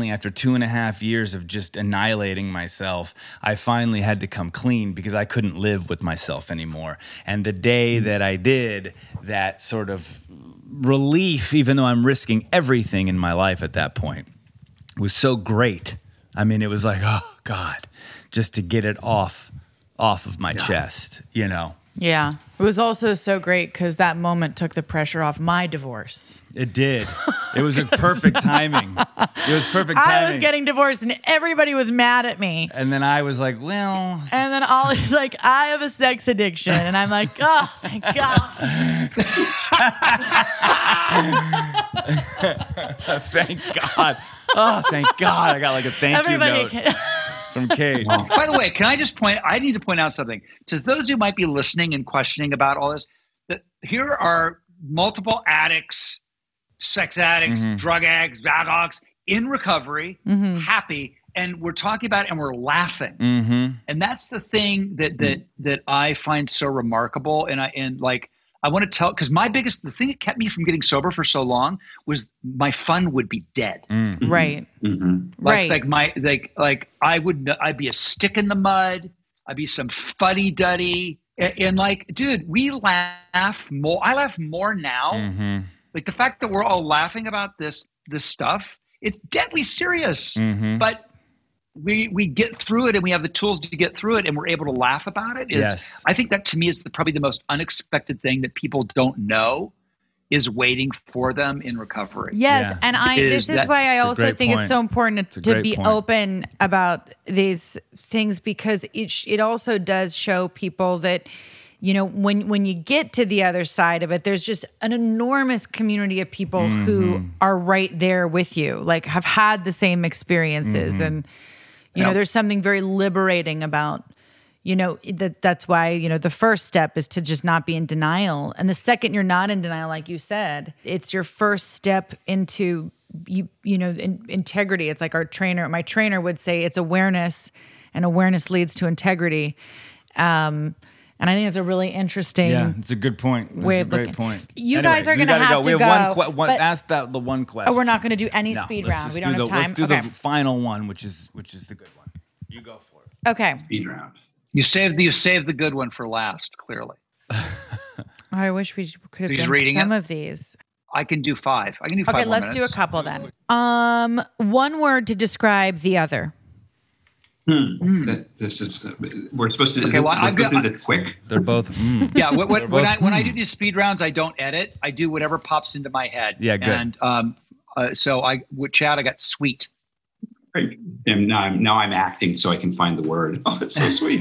2.5 years of just annihilating myself, I finally had to come clean because I couldn't live with myself anymore. And the day that I did, that sort of relief, even though I'm risking everything in my life at that point, was so great. I mean, it was like, oh God, just to get it off of my chest, you know? Yeah. It was also so great because that moment took the pressure off my divorce. It did. It was a perfect timing. It was perfect timing. I was getting divorced and everybody was mad at me. And then I was like, well. And then Ollie's like, I have a sex addiction. And I'm like, oh, my God. Thank God. Oh, thank God. I got like a thank you note from Kate. By the way, I need to point out something. To those who might be listening and questioning about all this, that here are multiple addicts, sex addicts, drug addicts in recovery, happy, and we're talking about it and we're laughing. And that's the thing that I find so remarkable. And I want to tell, because the thing that kept me from getting sober for so long was my fun would be dead. Right. Right. I'd be a stick in the mud. I'd be some fuddy-duddy. And like, dude, we laugh more. I laugh more now. Like the fact that we're all laughing about this stuff, it's deadly serious. But we get through it and we have the tools to get through it and we're able to laugh about it. I think that to me is probably the most unexpected thing that people don't know is waiting for them in recovery. Yes. Yeah. And this is why I also think it's so important to be open about these things, because it also does show people that, you know, when you get to the other side of it, there's just an enormous community of people who are right there with you, like have had the same experiences. And, you know, there's something very liberating about, you know, that's why, you know, the first step is to just not be in denial. And the second you're not in denial, like you said, it's your first step into, you know, integrity. It's like my trainer would say, it's awareness, and awareness leads to integrity. And I think it's a really interesting. Yeah, it's a good point. It's a great point. You guys are going to have to go. Ask the one question. Oh, we're not going to do any speed round. We don't have time. Let's do the final one, which is the good one. You go for it. Okay. Speed round. You saved the good one for last, clearly. I wish we could have done some of these. I can do 5. I can do 5 Okay, let's do a couple then. One word to describe the other. This is we're supposed to. Okay, well, I'm going to do this quick. They're both. Yeah, when I do these speed rounds, I don't edit. I do whatever pops into my head. Yeah, good. And with Chad, I got sweet. Great. And now I'm acting so I can find the word. Oh, it's so sweet.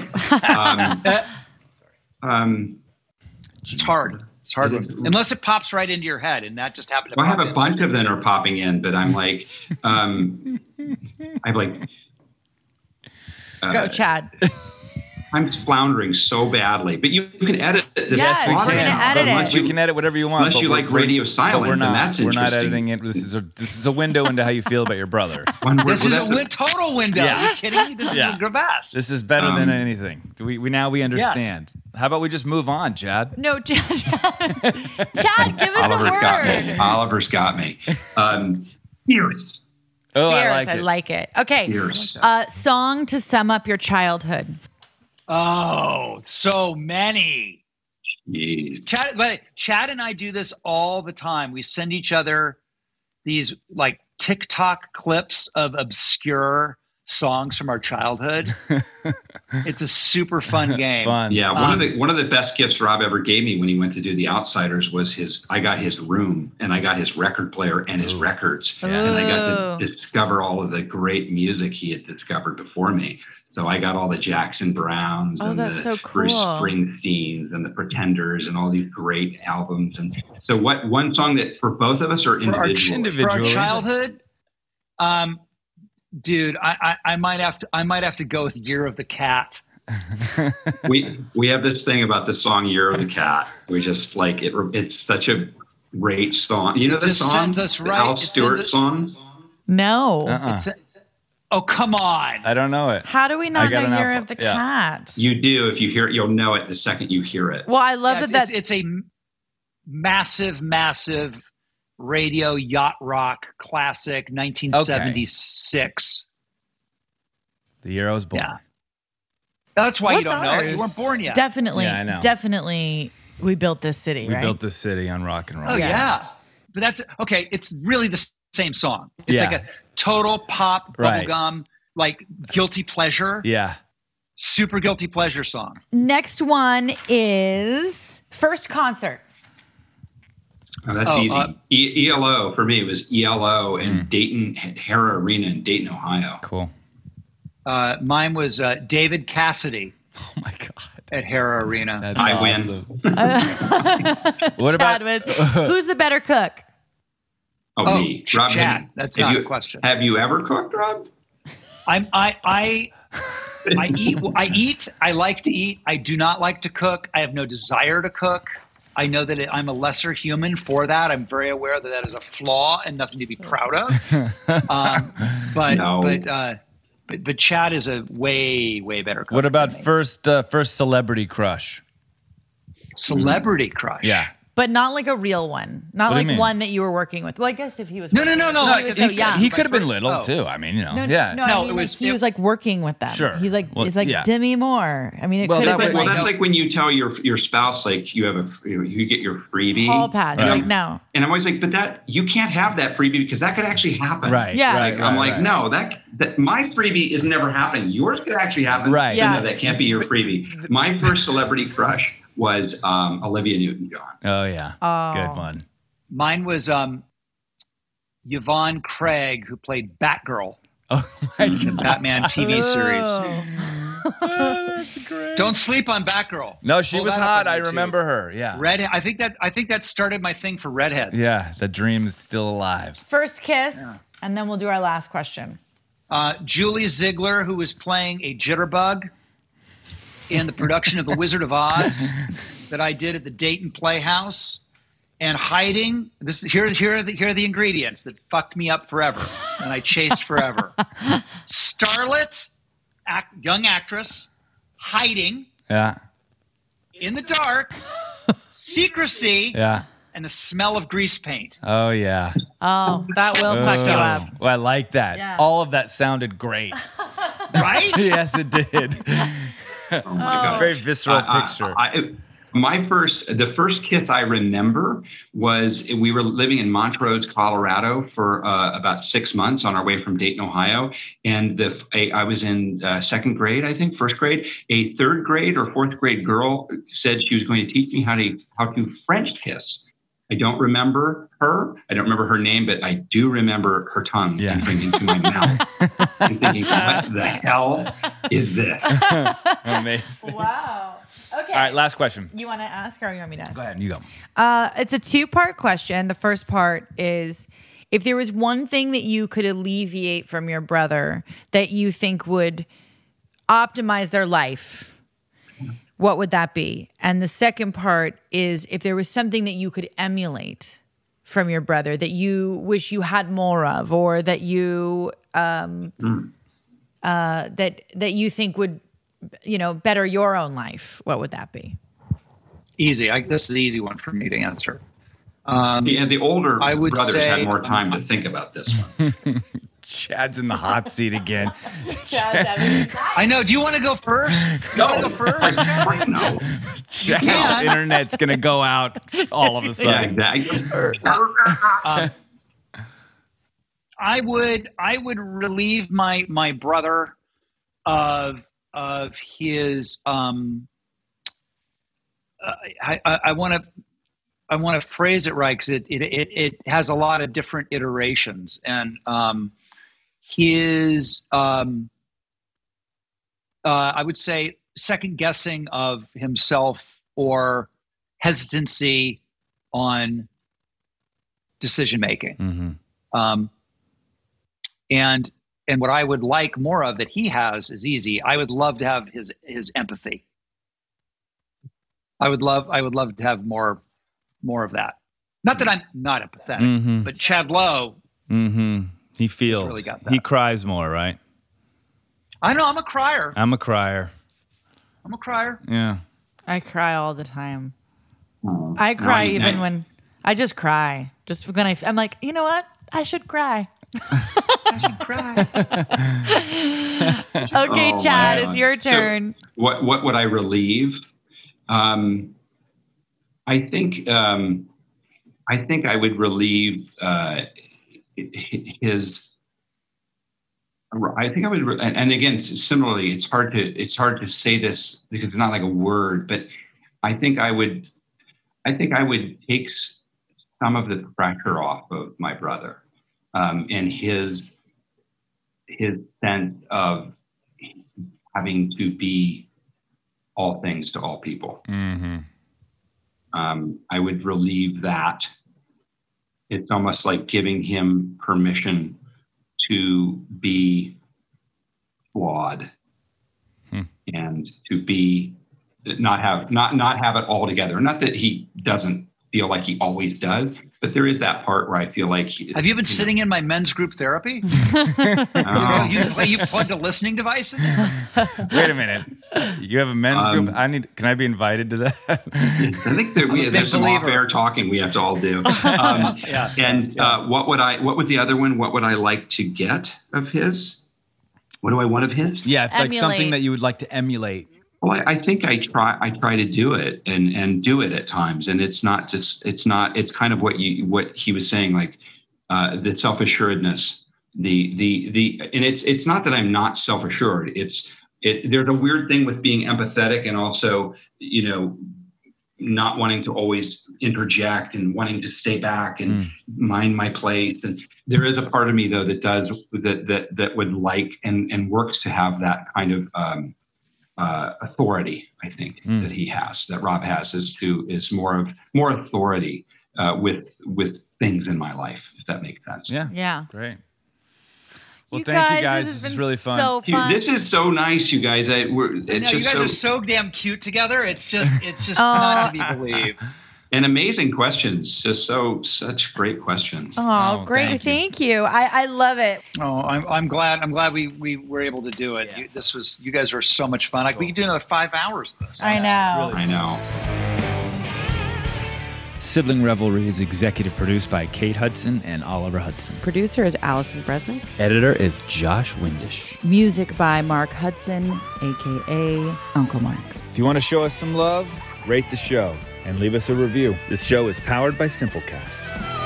It's hard. It's hard unless it pops right into your head, and that just happened to. Well, I have a bunch of them are popping in, but I'm like, I'm like. Go, Chad. I'm floundering so badly, but you can edit this. Yes, we're going to edit it. We can edit whatever you want. Unless you like radio silent, we're not. That's we're not editing it. This is a window into how you feel about your brother. This is a total window. Yeah. Are you kidding me? This is a crevasse. This is better than anything. We understand. Yes. How about we just move on, Chad? No, Chad, give us a word. Oliver's got me. Fierce. Oh, Fierce, I like it. Okay. Fierce. Song to sum up your childhood. Oh, so many. Jeez. Chad and I do this all the time. We send each other these like TikTok clips of obscure songs from our childhood. It's a super fun game. Yeah, one of the best gifts Rob ever gave me when he went to do The Outsiders was I got his room and I got his record player and his records. And I got to discover all of the great music he had discovered before me. So I got all the Jackson Browns and the Bruce Springsteens and the Pretenders and all these great albums. And so one song that for both of us or individually? For our childhood, dude, I might have to go with Year of the Cat. we have this thing about the song Year of the Cat. We just like it. It's such a great song. You know the song, the Al Stewart song? No. Oh, come on. I don't know it. How do we not know Year of the Cat? You do. If you hear it, you'll know it the second you hear it. Well, I love that. It's a massive, massive radio yacht rock classic, 1976. The year I was born. Yeah. That's why you What's don't know it. You ours? weren't born yet. Definitely, Yeah, I know. definitely, we built this city, We right? built this city on rock and roll. Oh, Yeah. yeah. But that's okay. It's really the same song. It's Yeah. like a total pop, Right. bubblegum, like guilty pleasure, Yeah. super guilty pleasure song. Next one is first concert. Oh, that's easy. ELO for me was ELO in Dayton, Hara Arena in Dayton, Ohio. Cool. Mine was David Cassidy Oh my God. at Hara Arena. That's I win. awesome. What about Who's the better cook? Oh, me. Rob, Chad. That's have not you, a question. Have you ever cooked, Rob? I eat. I like to eat. I do not like to cook. I have no desire to cook. I know that I'm a lesser human for that. I'm very aware that that is a flaw and nothing to be proud of. But Chad is a way better cook. What about than me. first celebrity crush? Celebrity crush? Yeah. But not like a real one. Not What do you like mean? one that you were working with. Well, I guess if he was No. He was so young. He could have been little Oh. too. I mean, No, yeah. no, I No, mean, it was- he was like working with them. Sure. He's like, Well, it's like yeah. Demi Moore. I mean, it Well, could that's have been That's like when you tell your spouse like you have you get your freebie. hall pass. You're Right. like, no. And I'm always like, but that you can't have that freebie because that could actually happen. Right. Yeah. Right, Like, I'm right, like, right. no, that my freebie is never happening. Yours could actually happen. Right. So Yeah. no, that can't be your freebie. My first celebrity crush was Olivia Newton-John. Oh yeah. Oh. Good one. Mine was Yvonne Craig, who played Batgirl Oh my in the God. Batman TV series. Oh. That's great. Don't sleep on Batgirl. No, she Pull was that up hot. on I YouTube. remember her. Yeah. Redhead. I think that started my thing for redheads. Yeah. The dream is still alive. First kiss, and then we'll do our last question. Julie Ziegler, who was playing a jitterbug in the production of The Wizard of Oz that I did at the Dayton Playhouse, and hiding. Here are the ingredients that fucked me up forever, and I chased forever. Starlet, young actress, hiding Yeah. in the dark, secrecy, Yeah. and the smell of grease paint. Oh yeah. Oh, that will fuck you up. Well, I like that. Yeah. All of that sounded great. Right? Yes, it did. Oh my God. Very visceral picture. The first kiss I remember was we were living in Montrose, Colorado for about 6 months on our way from Dayton, Ohio. And I was in second grade, I think, first grade. A third grade or fourth grade girl said she was going to teach me how to French kiss. I don't remember her. I don't remember her name, but I do remember her tongue entering into my mouth and thinking, what the hell is this? Amazing. Wow. Okay. All right, last question. You want to ask or you want me to ask? Go ahead, you go. It's a two-part question. The first part is, if there was one thing that you could alleviate from your brother that you think would optimize their life, what would that be? And the second part is, if there was something that you could emulate from your brother that you wish you had more of, or that you that you think would, better your own life, what would that be? Easy. This is an easy one for me to answer. The older I would brothers say- had more time to think about this one. Chad's in the hot seat again. I know. Do you want to go first? You want to go first? No. Chad's can. internet's gonna go out all of a Yeah, sudden. exactly. I would relieve my brother of his I want to phrase it right, because it has a lot of different iterations, and his I would say second guessing of himself or hesitancy on decision making. Mm-hmm. And what I would like more of that he has is easy. I would love to have his empathy. I would love to have more of that. Not that I'm not empathetic, Mm-hmm. but Chad Lowe. Mm-hmm. He feels. really got that. He cries more, right? I know I'm a crier. I'm a crier. I'm a crier. Yeah. I cry all the time. I cry No, even when I just cry. Just when I'm like, you know what? I should cry. I should cry. Okay, Oh, Chad, my it's your God. turn. So what would I relieve? I think I would relieve his. I think I would, and again, similarly, it's hard to say this because it's not like a word, but I think I would take some of the pressure off of my brother, and his sense of having to be all things to all people. Mm-hmm. I would relieve that. It's almost like giving him permission to be flawed and to be not have it all together. Not that he doesn't feel like he always does, but there is that part where I feel like have you been sitting in my men's group therapy? Oh. You plugged a listening device in there? Wait a minute. You have a men's group? Can I be invited to that? I think that there's some off-air talking we have to all do. What would the other one? What would I like to get of his? What do I want of his? Yeah, it's like Emulate. something that you would like to emulate. Well, I think I try to do it and do it at times, and it's kind of what he was saying, like the self-assuredness, and it's not that I'm not self-assured. There's a weird thing with being empathetic and also, not wanting to always interject and wanting to stay back and mind my place. And there is a part of me though that would like and works to have that kind of authority. I think that he has, that Rob has, is more authority with things in my life, if that makes sense. Yeah. Great. Well, thank you guys. This is really fun. So fun. This is so nice, you guys. You guys are so damn cute together. It's just not to be believed. And amazing questions. Just such great questions. Oh, great. Thank you. I love it. Oh, I'm glad we were able to do it. Yeah. You guys were so much fun. We could do another 5 hours of this. I know. Really I know. Sibling Revelry is executive produced by Kate Hudson and Oliver Hudson. Producer is Allison Bresnick. Editor is Josh Windish. Music by Mark Hudson, a.k.a. Uncle Mark. If you want to show us some love, rate the show and leave us a review. This show is powered by Simplecast.